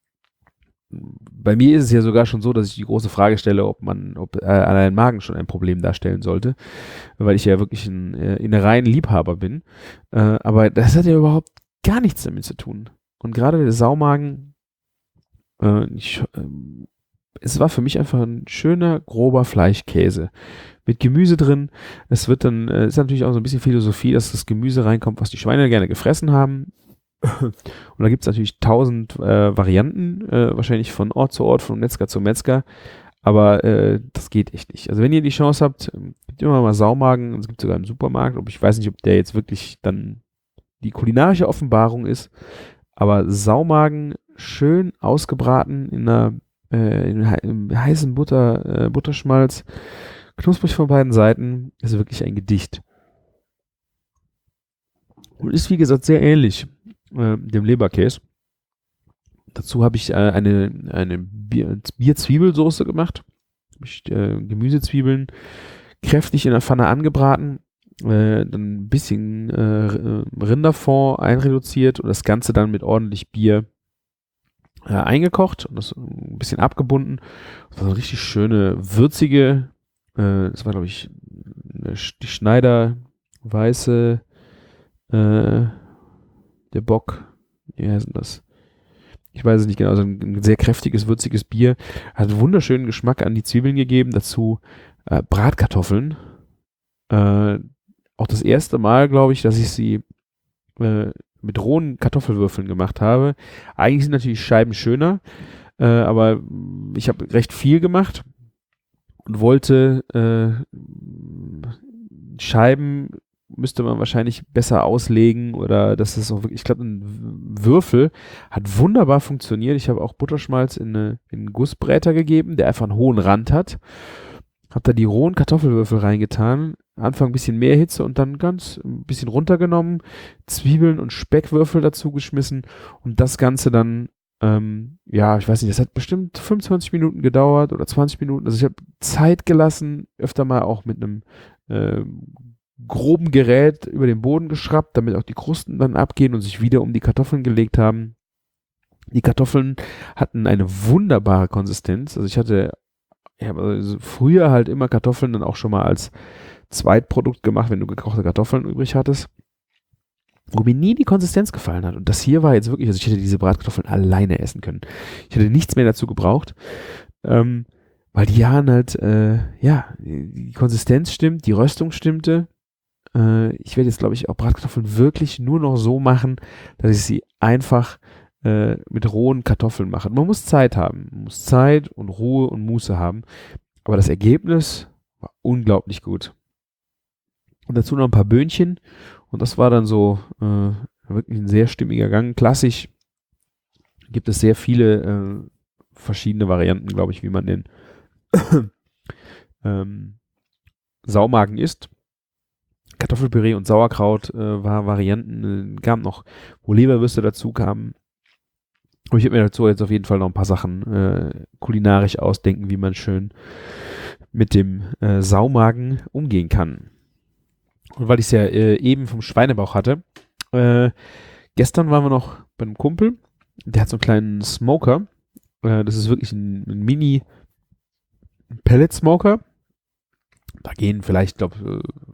Bei mir ist es ja sogar schon so, dass ich die große Frage stelle, ob man, ob äh, allein Magen schon ein Problem darstellen sollte, weil ich ja wirklich ein äh, innereien Liebhaber bin. Äh, aber das hat ja überhaupt gar nichts damit zu tun. Und gerade der Saumagen, äh, ich, äh, es war für mich einfach ein schöner, grober Fleischkäse mit Gemüse drin. Es wird dann, äh, ist natürlich auch so ein bisschen Philosophie, dass das Gemüse reinkommt, was die Schweine gerne gefressen haben. Und da gibt es natürlich tausend äh, Varianten, äh, wahrscheinlich von Ort zu Ort, von Metzger zu Metzger. Aber äh, das geht echt nicht. Also wenn ihr die Chance habt, gibt immer mal Saumagen. Es gibt sogar im Supermarkt. Und ich weiß nicht, ob der jetzt wirklich dann die kulinarische Offenbarung ist. aber Saumagen schön ausgebraten in einer äh, in, in heißen Butter, äh, Butterschmalz, knusprig von beiden Seiten, ist wirklich ein Gedicht. Und ist, wie gesagt, sehr ähnlich äh, dem Leberkäse. Dazu habe ich äh, eine, eine Bier, Bier-Zwiebelsoße gemacht. Hab ich äh, Gemüsezwiebeln kräftig in der Pfanne angebraten, äh, dann ein bisschen äh, Rinderfond einreduziert und das Ganze dann mit ordentlich Bier äh, eingekocht und das ein bisschen abgebunden. Das war so eine richtig schöne, würzige, äh, das war, glaube ich, eine, die Schneider weiße, äh, der Bock, wie heißt denn das? Ich weiß es nicht genau, also ein, ein sehr kräftiges, würziges Bier. Hat einen wunderschönen Geschmack an die Zwiebeln gegeben. Dazu äh, Bratkartoffeln. Äh, auch das erste Mal, glaube ich, dass ich sie äh, mit rohen Kartoffelwürfeln gemacht habe. Eigentlich sind natürlich Scheiben schöner, äh, aber ich habe recht viel gemacht und wollte äh, Scheiben müsste man wahrscheinlich besser auslegen oder das ist auch wirklich, ich glaube, ein Würfel hat wunderbar funktioniert. Ich habe auch Butterschmalz in, eine, in einen Gussbräter gegeben, der einfach einen hohen Rand hat. Habe da die rohen Kartoffelwürfel reingetan, Anfang ein bisschen mehr Hitze und dann ganz ein bisschen runtergenommen, Zwiebeln und Speckwürfel dazu geschmissen und das Ganze dann, ähm, ja, ich weiß nicht, das hat bestimmt fünfundzwanzig Minuten gedauert oder zwanzig Minuten. Also ich habe Zeit gelassen, öfter mal auch mit einem äh, groben Gerät über den Boden geschraubt, damit auch die Krusten dann abgehen und sich wieder um die Kartoffeln gelegt haben. Die Kartoffeln hatten eine wunderbare Konsistenz. Also ich hatte, ich habe also früher halt immer Kartoffeln dann auch schon mal als Zweitprodukt gemacht, wenn du gekochte Kartoffeln übrig hattest, wo mir nie die Konsistenz gefallen hat. Und das hier war jetzt wirklich, also ich hätte diese Bratkartoffeln alleine essen können. Ich hätte nichts mehr dazu gebraucht, ähm, weil die Jahren halt, äh, ja, die Konsistenz stimmt, die Röstung stimmte. Ich werde jetzt, glaube ich, auch Bratkartoffeln wirklich nur noch so machen, dass ich sie einfach äh, mit rohen Kartoffeln mache. Man muss Zeit haben. Man muss Zeit und Ruhe und Muße haben. Aber das Ergebnis war unglaublich gut. Und dazu noch ein paar Böhnchen. Und das war dann so äh, wirklich ein sehr stimmiger Gang. Klassisch gibt es sehr viele äh, verschiedene Varianten, glaube ich, wie man den ähm, Saumagen isst. Kartoffelpüree und Sauerkraut äh, war Varianten, äh, gab noch, wo Leberwürste dazu kamen. Und ich habe mir dazu jetzt auf jeden Fall noch ein paar Sachen äh, kulinarisch ausdenken, wie man schön mit dem äh, Saumagen umgehen kann. Und weil ich es ja äh, eben vom Schweinebauch hatte, äh, gestern waren wir noch bei einem Kumpel, der hat so einen kleinen Smoker. Äh, das ist wirklich ein, ein Mini-Pellet-Smoker. Da gehen vielleicht, glaube ich,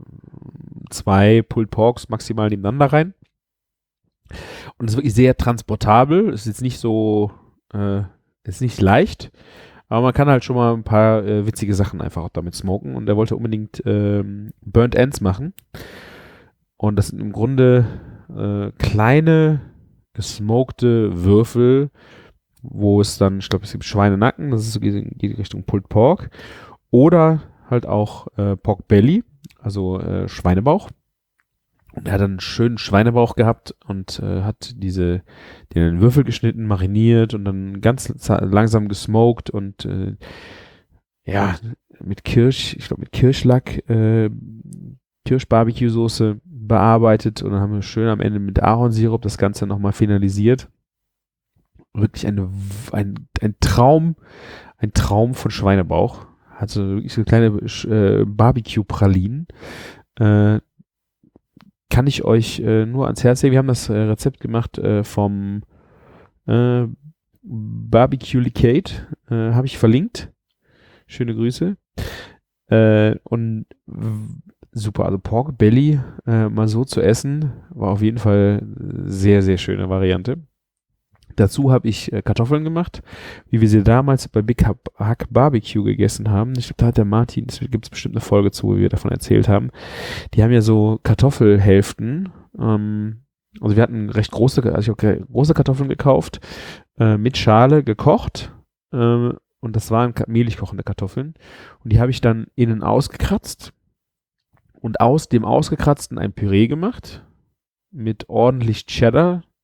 zwei Pulled Porks maximal nebeneinander rein. Und es ist wirklich sehr transportabel. Es ist jetzt nicht so, äh, ist nicht leicht, aber man kann halt schon mal ein paar äh, witzige Sachen einfach auch damit smoken. Und er wollte unbedingt ähm, Burnt Ends machen. Und das sind im Grunde äh, kleine, gesmokte Würfel, wo es dann, ich glaube, es gibt Schweinenacken, das ist so, geht in Richtung Pulled Pork. Oder halt auch äh, Pork Belly, also äh, Schweinebauch. Und er hat dann einen schönen Schweinebauch gehabt und äh, hat diese, den in Würfel geschnitten, mariniert und dann ganz langsam gesmoked und äh, ja, mit Kirsch, ich glaube mit Kirschlack, äh, Kirsch-Barbecue-Soße bearbeitet und dann haben wir schön am Ende mit Ahornsirup das Ganze nochmal finalisiert. Wirklich eine, ein, ein Traum, ein Traum von Schweinebauch. Hatte wirklich so kleine äh, Barbecue-Pralinen. Äh, kann ich euch äh, nur ans Herz legen. Wir haben das äh, Rezept gemacht äh, vom äh, Barbecue Licate. Äh, habe ich verlinkt. Schöne Grüße. Äh, und w- super. Also Pork Belly äh, mal so zu essen, war auf jeden Fall sehr, sehr schöne Variante. Dazu habe ich äh, Kartoffeln gemacht, wie wir sie damals bei Big Hack Barbecue gegessen haben. Ich glaube, da hat der Martin, es gibt es bestimmt eine Folge zu, wo wir davon erzählt haben. Die haben ja so Kartoffelhälften. Ähm, also wir hatten recht große, also ich habe große Kartoffeln gekauft, äh, mit Schale gekocht. Äh, und das waren mehlig kochende Kartoffeln. Und die habe ich dann innen ausgekratzt und aus dem Ausgekratzten ein Püree gemacht mit ordentlich Cheddar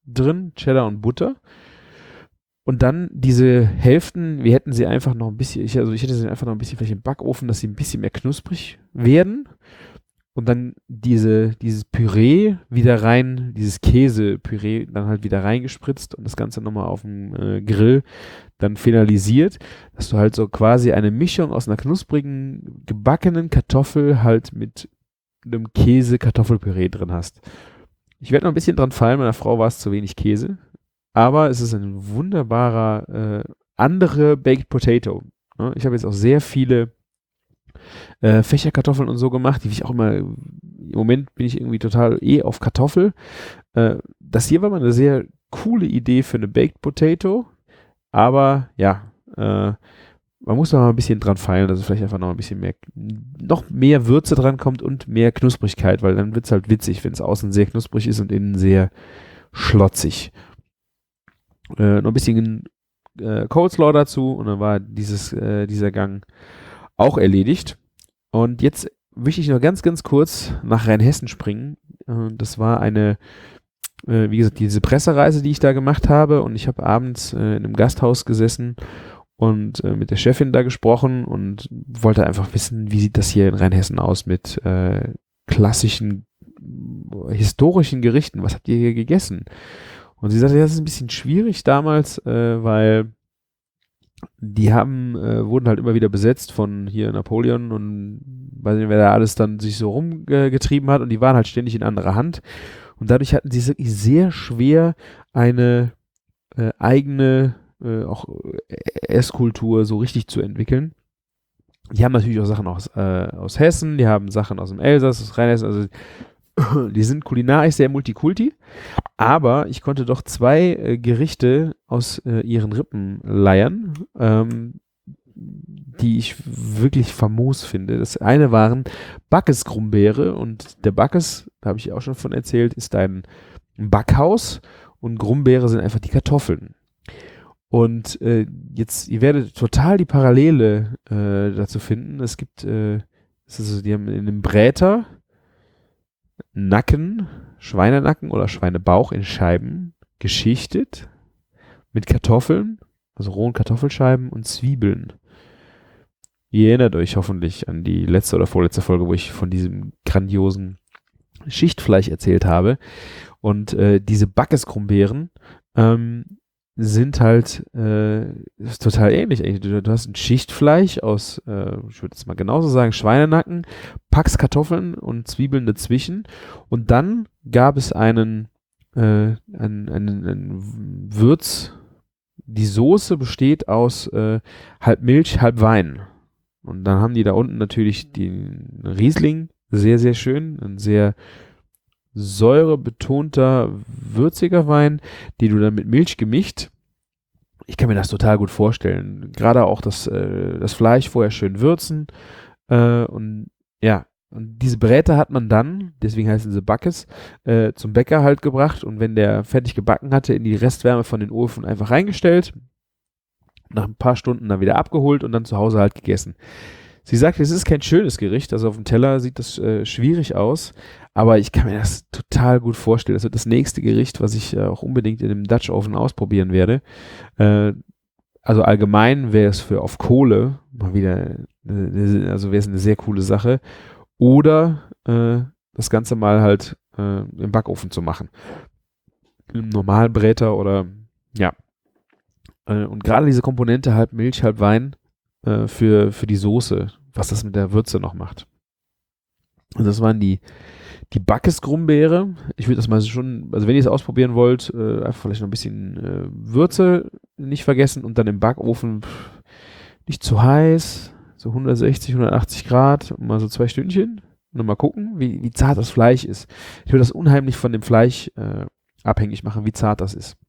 drin, Cheddar und Butter. Und dann diese Hälften, wir hätten sie einfach noch ein bisschen, ich, also ich hätte sie einfach noch ein bisschen vielleicht im Backofen, dass sie ein bisschen mehr knusprig werden. Und dann diese, dieses Püree wieder rein, dieses Käsepüree dann halt wieder reingespritzt und das Ganze nochmal auf dem äh, Grill dann finalisiert, dass du halt so quasi eine Mischung aus einer knusprigen, gebackenen Kartoffel halt mit einem Käse-Kartoffelpüree drin hast. Ich werde noch ein bisschen dran fallen, meiner Frau war es zu wenig Käse, aber es ist ein wunderbarer äh, andere Baked Potato. Ne? Ich habe jetzt auch sehr viele Äh, Fächerkartoffeln und so gemacht, die ich auch immer, im Moment bin ich irgendwie total eh auf Kartoffel. Äh, das hier war mal eine sehr coole Idee für eine Baked Potato, aber ja, äh, man muss da mal ein bisschen dran feilen, dass es vielleicht einfach noch ein bisschen mehr, noch mehr Würze dran kommt und mehr Knusprigkeit, weil dann wird es halt witzig, wenn es außen sehr knusprig ist und innen sehr schlotzig. Äh, noch ein bisschen äh, Coleslaw dazu und dann war dieses, äh, dieser Gang auch erledigt. Und jetzt möchte ich noch ganz, ganz kurz nach Rheinhessen springen. Das war eine, wie gesagt, diese Pressereise, die ich da gemacht habe. Und ich habe abends in einem Gasthaus gesessen und mit der Chefin da gesprochen und wollte einfach wissen, wie sieht das hier in Rheinhessen aus mit äh, klassischen, historischen Gerichten. Was habt ihr hier gegessen? Und sie sagte, ja, das ist ein bisschen schwierig damals, äh, weil die haben, äh, wurden halt immer wieder besetzt von hier Napoleon und weiß nicht, wer da alles dann sich so rumgetrieben hat und die waren halt ständig in anderer Hand und dadurch hatten sie es wirklich sehr schwer, eine äh, eigene äh, auch Esskultur so richtig zu entwickeln. Die haben natürlich auch Sachen aus, äh, aus Hessen, die haben Sachen aus dem Elsass, aus Rheinhessen, also die sind kulinarisch sehr multikulti, aber ich konnte doch zwei äh, Gerichte aus äh, ihren Rippen leiern, ähm, die ich wirklich famos finde. Das eine waren Backes-Grumbeere und der Backes, da habe ich auch schon von erzählt, ist ein Backhaus und Grumbeere sind einfach die Kartoffeln. Und äh, jetzt, ihr werdet total die Parallele äh, dazu finden. Es gibt, äh, es ist so, die haben in einem Bräter Nacken, Schweinenacken oder Schweinebauch in Scheiben geschichtet mit Kartoffeln, also rohen Kartoffelscheiben und Zwiebeln. Ihr erinnert euch hoffentlich an die letzte oder vorletzte Folge, wo ich von diesem grandiosen Schichtfleisch erzählt habe. Und äh, diese Backes-Grumbeeren ähm, sind halt äh, ist total ähnlich eigentlich. Du, du hast ein Schichtfleisch aus, äh, ich würde jetzt mal genauso sagen, Schweinenacken, packst Kartoffeln und Zwiebeln dazwischen und dann gab es einen, äh, einen, einen, einen Würz. Die Soße besteht aus äh, halb Milch, halb Wein. Und dann haben die da unten natürlich den Riesling, sehr, sehr schön, ein sehr säurebetonter, würziger Wein, den du dann mit Milch gemischt. Ich kann mir das total gut vorstellen. Gerade auch das, äh, das Fleisch vorher schön würzen. Äh, und ja, und diese Bräte hat man dann, deswegen heißen sie Backes, äh, zum Bäcker halt gebracht und wenn der fertig gebacken hatte, in die Restwärme von den Ofen einfach reingestellt, nach ein paar Stunden dann wieder abgeholt und dann zu Hause halt gegessen. Sie sagt, es ist kein schönes Gericht, also auf dem Teller sieht das äh, schwierig aus, aber ich kann mir das total gut vorstellen. Das wird das nächste Gericht, was ich äh, auch unbedingt in dem Dutch Oven ausprobieren werde. Äh, also allgemein wäre es für auf Kohle mal wieder, äh, also wäre es eine sehr coole Sache. Oder äh, das Ganze mal halt äh, im Backofen zu machen. Im normalen Bräter oder ja. Äh, und gerade diese Komponente halb Milch, halb Wein äh, für, für die Soße, was das mit der Würze noch macht. Und das waren die, die Backes-Grumbeere. Ich würde das mal schon, also wenn ihr es ausprobieren wollt, äh, einfach vielleicht noch ein bisschen äh, Würze nicht vergessen und dann im Backofen pff, nicht zu heiß, so hundertsechzig, hundertachtzig Grad, mal so zwei Stündchen und mal gucken, wie, wie zart das Fleisch ist. Ich würde das unheimlich von dem Fleisch äh, abhängig machen, wie zart das ist.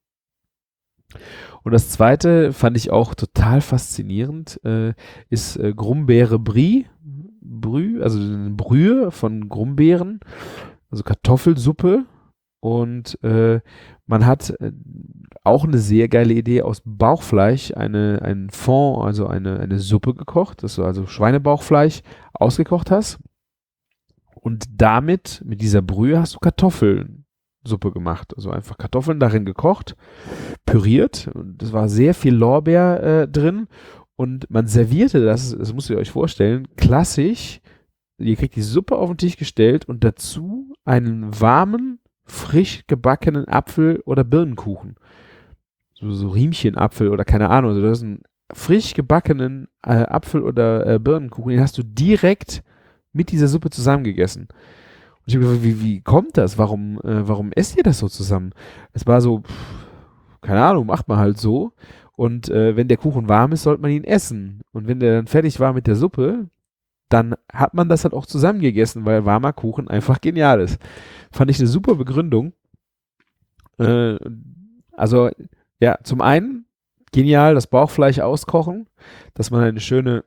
Und das zweite fand ich auch total faszinierend, äh, ist äh, Grumbeere Brie, Brü, also eine Brühe von Grumbeeren, also Kartoffelsuppe und äh, man hat äh, auch eine sehr geile Idee aus Bauchfleisch, eine, einen Fond, also eine, eine Suppe gekocht, dass du also Schweinebauchfleisch ausgekocht hast und damit, mit dieser Brühe hast du Kartoffeln Kartoffelsuppe gemacht. Also einfach Kartoffeln darin gekocht, püriert. Und das war sehr viel Lorbeer äh, drin. Und man servierte das, das müsst ihr euch vorstellen, klassisch. Ihr kriegt die Suppe auf den Tisch gestellt und dazu einen warmen, frisch gebackenen Apfel- oder Birnenkuchen. So, so Riemchenapfel oder keine Ahnung. Also das ist ein frisch gebackenen äh, Apfel- oder äh, Birnenkuchen, den hast du direkt mit dieser Suppe zusammengegessen. Und ich habe gefragt, wie, wie kommt das? Warum, äh, warum esst ihr das so zusammen? Es war so, pff, keine Ahnung, macht man halt so. Und äh, wenn der Kuchen warm ist, sollte man ihn essen. Und wenn der dann fertig war mit der Suppe, dann hat man das halt auch zusammen gegessen, weil warmer Kuchen einfach genial ist. Fand ich eine super Begründung. Äh, also, ja, zum einen genial, das Bauchfleisch auskochen, dass man eine schöne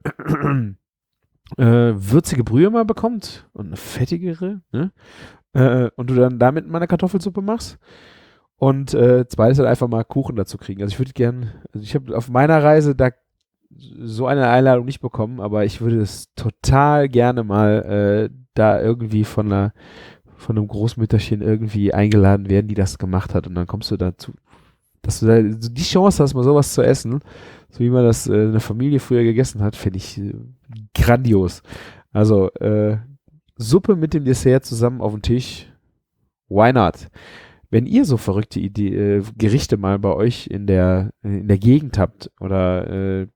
äh, würzige Brühe mal bekommt und eine fettigere, ne? Äh, und du dann damit mal eine Kartoffelsuppe machst. Und äh, zweites halt einfach mal Kuchen dazu kriegen. Also ich würde gern, also ich habe auf meiner Reise da so eine Einladung nicht bekommen, aber ich würde es total gerne mal äh, da irgendwie von einer von einem Großmütterchen irgendwie eingeladen werden, die das gemacht hat. Und dann kommst du dazu, dass du da die Chance hast, mal sowas zu essen, so wie man das äh, in der Familie früher gegessen hat, finde ich äh, grandios. Also äh, Suppe mit dem Dessert zusammen auf dem Tisch, why not? Wenn ihr so verrückte Idee, äh, Gerichte mal bei euch in der in der Gegend habt oder äh,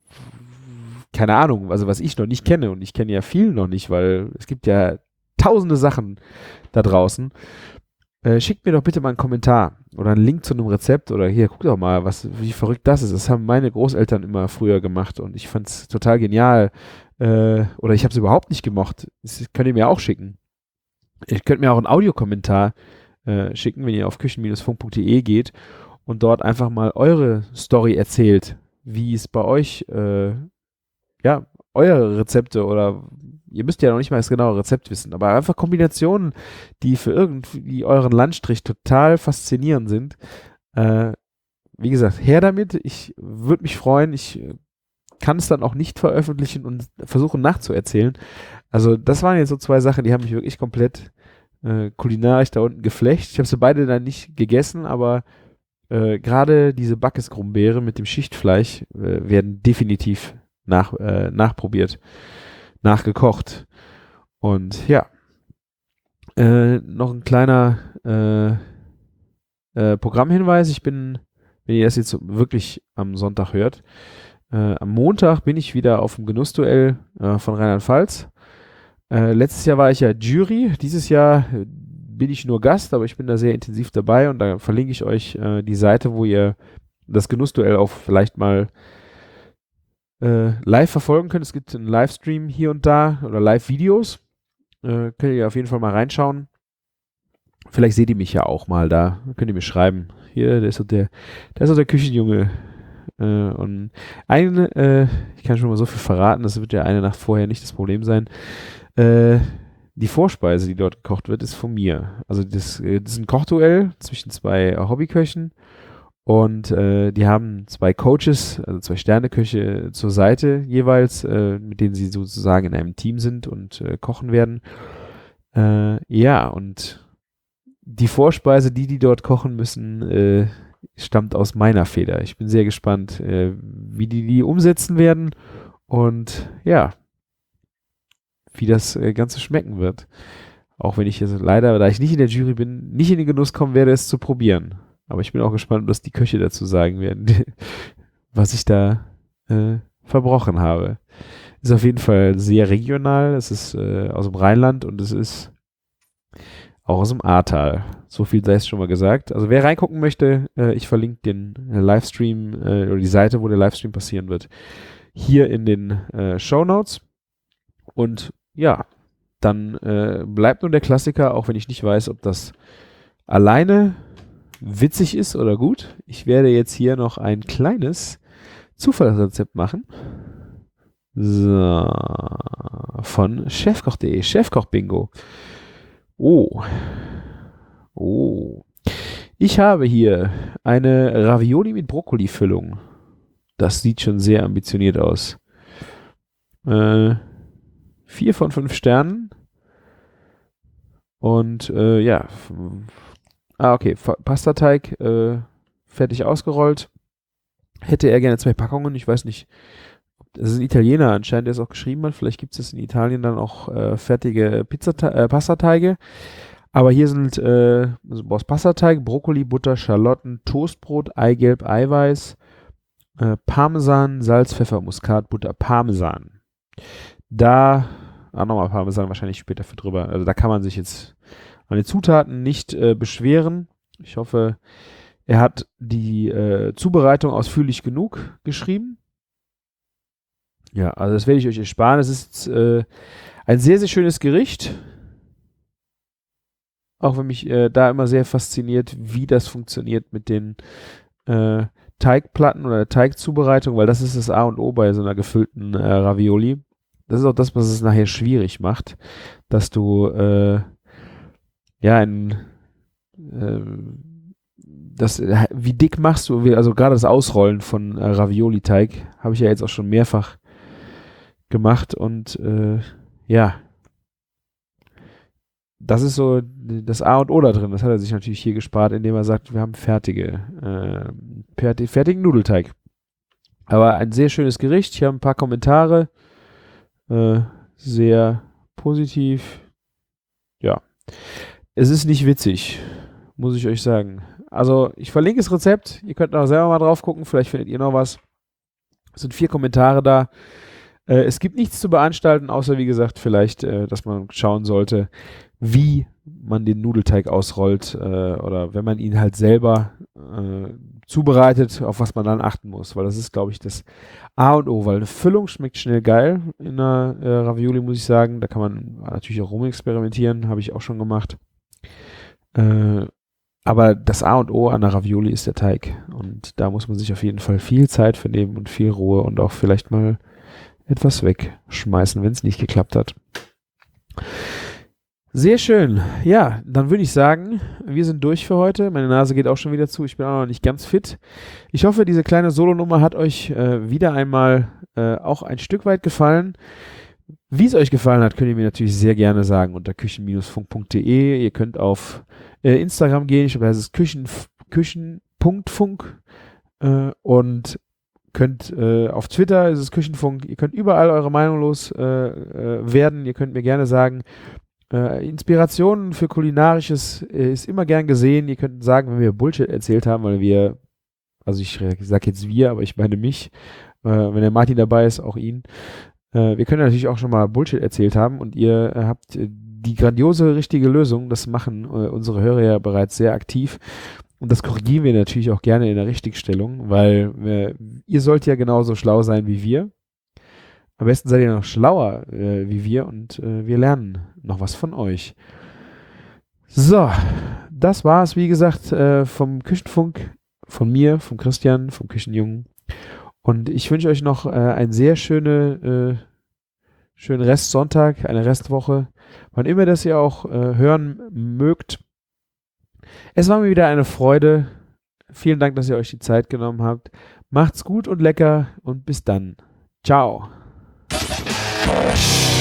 keine Ahnung, also was ich noch nicht kenne und ich kenne ja viel noch nicht, weil es gibt ja tausende Sachen da draußen. Äh, schickt mir doch bitte mal einen Kommentar oder einen Link zu einem Rezept oder hier, guck doch mal, was, wie verrückt das ist. Das haben meine Großeltern immer früher gemacht und ich fand es total genial. Äh, oder ich habe es überhaupt nicht gemocht. Das könnt ihr mir auch schicken. Ihr könnt mir auch einen Audiokommentar äh, schicken, wenn ihr auf küchen Bindestrich funk punkt de geht und dort einfach mal eure Story erzählt, wie es bei euch, äh, ja, eure Rezepte oder ihr müsst ja noch nicht mal das genaue Rezept wissen, aber einfach Kombinationen, die für irgendwie euren Landstrich total faszinierend sind. Äh, wie gesagt, her damit. Ich würde mich freuen. Ich äh, kann es dann auch nicht veröffentlichen und versuchen nachzuerzählen. Also das waren jetzt so zwei Sachen, die haben mich wirklich komplett äh, kulinarisch da unten geflecht. Ich habe sie beide dann nicht gegessen, aber äh, gerade diese Backesgrumbeere mit dem Schichtfleisch äh, werden definitiv nach, äh, nachprobiert, nachgekocht. Und ja, äh, noch ein kleiner äh, äh, Programmhinweis. Ich bin, wenn ihr das jetzt wirklich am Sonntag hört, äh, am Montag bin ich wieder auf dem Genussduell äh, von Rheinland-Pfalz. Äh, letztes Jahr war ich ja Jury, dieses Jahr äh, bin ich nur Gast, aber ich bin da sehr intensiv dabei und da verlinke ich euch äh, die Seite, wo ihr das Genussduell auch vielleicht mal äh, live verfolgen könnt. Es gibt einen Livestream hier und da oder Live-Videos. Äh, könnt ihr auf jeden Fall mal reinschauen. Vielleicht seht ihr mich ja auch mal da. Könnt ihr mir schreiben. Hier, der ist so der, der ist so der Küchenjunge. Äh, und eine, äh, ich kann schon mal so viel verraten, das wird ja eine Nacht vorher nicht das Problem sein. Äh, die Vorspeise, die dort gekocht wird, ist von mir. Also das, das ist ein Kochduell zwischen zwei Hobbyköchen. Und äh, die haben zwei Coaches, also zwei Sterneköche zur Seite jeweils, äh, mit denen sie sozusagen in einem Team sind und äh, kochen werden. Äh, ja, und die Vorspeise, die die dort kochen müssen, äh, stammt aus meiner Feder. Ich bin sehr gespannt, äh, wie die die umsetzen werden und ja, wie das äh, Ganze schmecken wird. Auch wenn ich jetzt leider, da ich nicht in der Jury bin, nicht in den Genuss kommen werde, es zu probieren. Aber ich bin auch gespannt, was die Köche dazu sagen werden, was ich da äh, verbrochen habe. Ist auf jeden Fall sehr regional. Es ist äh, aus dem Rheinland und es ist auch aus dem Ahrtal. So viel sei es schon mal gesagt. Also wer reingucken möchte, äh, ich verlinke den äh, Livestream äh, oder die Seite, wo der Livestream passieren wird, hier in den äh, Shownotes. Und ja, dann äh, bleibt nun der Klassiker, auch wenn ich nicht weiß, ob das alleine witzig ist oder gut. Ich werde jetzt hier noch ein kleines Zufallsrezept machen. So, von chefkoch punkt de, Chefkoch-Bingo. Oh. Oh. Ich habe hier eine Ravioli mit Brokkoli-Füllung. Das sieht schon sehr ambitioniert aus. Äh, vier von fünf Sternen. Und äh, ja, Ah, okay. Fa- Pastateig äh, fertig ausgerollt. Hätte er gerne zwei Packungen. Ich weiß nicht. Das ist ein Italiener anscheinend, der es auch geschrieben hat. Vielleicht gibt es in Italien dann auch äh, fertige Pizzate- äh, Pastateige. Aber hier sind äh, also aus Pastateig, Brokkoli, Butter, Schalotten, Toastbrot, Eigelb, Eiweiß, äh, Parmesan, Salz, Pfeffer, Muskat, Butter, Parmesan. Da, ah, nochmal Parmesan wahrscheinlich später für drüber. Also da kann man sich jetzt an den Zutaten nicht äh, beschweren. Ich hoffe, er hat die äh, Zubereitung ausführlich genug geschrieben. Ja, also das werde ich euch ersparen. Es ist äh, ein sehr, sehr schönes Gericht. Auch wenn mich äh, da immer sehr fasziniert, wie das funktioniert mit den äh, Teigplatten oder der Teigzubereitung, weil das ist das A und O bei so einer gefüllten äh, Ravioli. Das ist auch das, was es nachher schwierig macht, dass du äh, ja ein äh, das, äh, wie dick machst du, wie- also gerade das Ausrollen von äh, Ravioli-Teig habe ich ja jetzt auch schon mehrfach gemacht und äh, ja, das ist so das A und O da drin. Das hat er sich natürlich hier gespart, indem er sagt, wir haben fertige, äh, fertig, fertigen Nudelteig. Aber ein sehr schönes Gericht. Ich habe ein paar Kommentare. Äh, sehr positiv. Ja. Es ist nicht witzig, muss ich euch sagen. Also, ich verlinke das Rezept. Ihr könnt auch selber mal drauf gucken. Vielleicht findet ihr noch was. Es sind vier Kommentare da. Äh, es gibt nichts zu beanstalten, außer wie gesagt, vielleicht, äh, dass man schauen sollte, wie man den Nudelteig ausrollt äh, oder wenn man ihn halt selber äh, zubereitet, auf was man dann achten muss, weil das ist, glaube ich, das A und O, weil eine Füllung schmeckt schnell geil in einer äh, Ravioli, muss ich sagen. Da kann man natürlich auch rumexperimentieren, habe ich auch schon gemacht. Äh, aber das A und O an der Ravioli ist der Teig und da muss man sich auf jeden Fall viel Zeit für nehmen und viel Ruhe und auch vielleicht mal etwas wegschmeißen, wenn es nicht geklappt hat. Sehr schön. Ja, dann würde ich sagen, wir sind durch für heute. Meine Nase geht auch schon wieder zu. Ich bin auch noch nicht ganz fit. Ich hoffe, diese kleine Solonummer hat euch äh, wieder einmal äh, auch ein Stück weit gefallen. Wie es euch gefallen hat, könnt ihr mir natürlich sehr gerne sagen unter küchen Bindestrich funk punkt de. Ihr könnt auf äh, Instagram gehen. Ich glaube, das ist küchen, küchen Punkt funk äh, und könnt äh, auf Twitter ist es Küchenfunk. Ihr könnt überall eure Meinung los äh, äh, werden. Ihr könnt mir gerne sagen, Äh, Inspirationen für Kulinarisches äh, ist immer gern gesehen. Ihr könnt sagen, wenn wir Bullshit erzählt haben, weil wir, also ich sage jetzt wir, aber ich meine mich, äh, wenn der Martin dabei ist, auch ihn. Äh, wir können natürlich auch schon mal Bullshit erzählt haben und ihr äh, habt äh, die grandiose richtige Lösung. Das machen äh, unsere Hörer ja bereits sehr aktiv. Und das korrigieren wir natürlich auch gerne in der Richtigstellung, weil äh, ihr sollt ja genauso schlau sein wie wir. Am besten seid ihr noch schlauer äh, wie wir und äh, wir lernen noch was von euch. So, das war's, wie gesagt, äh, vom Küchenfunk, von mir, vom Christian, vom Küchenjungen. Und ich wünsche euch noch äh, einen sehr schöne, äh, schönen Restsonntag, eine Restwoche. Wann immer das ihr auch äh, hören mögt. Es war mir wieder eine Freude. Vielen Dank, dass ihr euch die Zeit genommen habt. Macht's gut und lecker und bis dann. Ciao.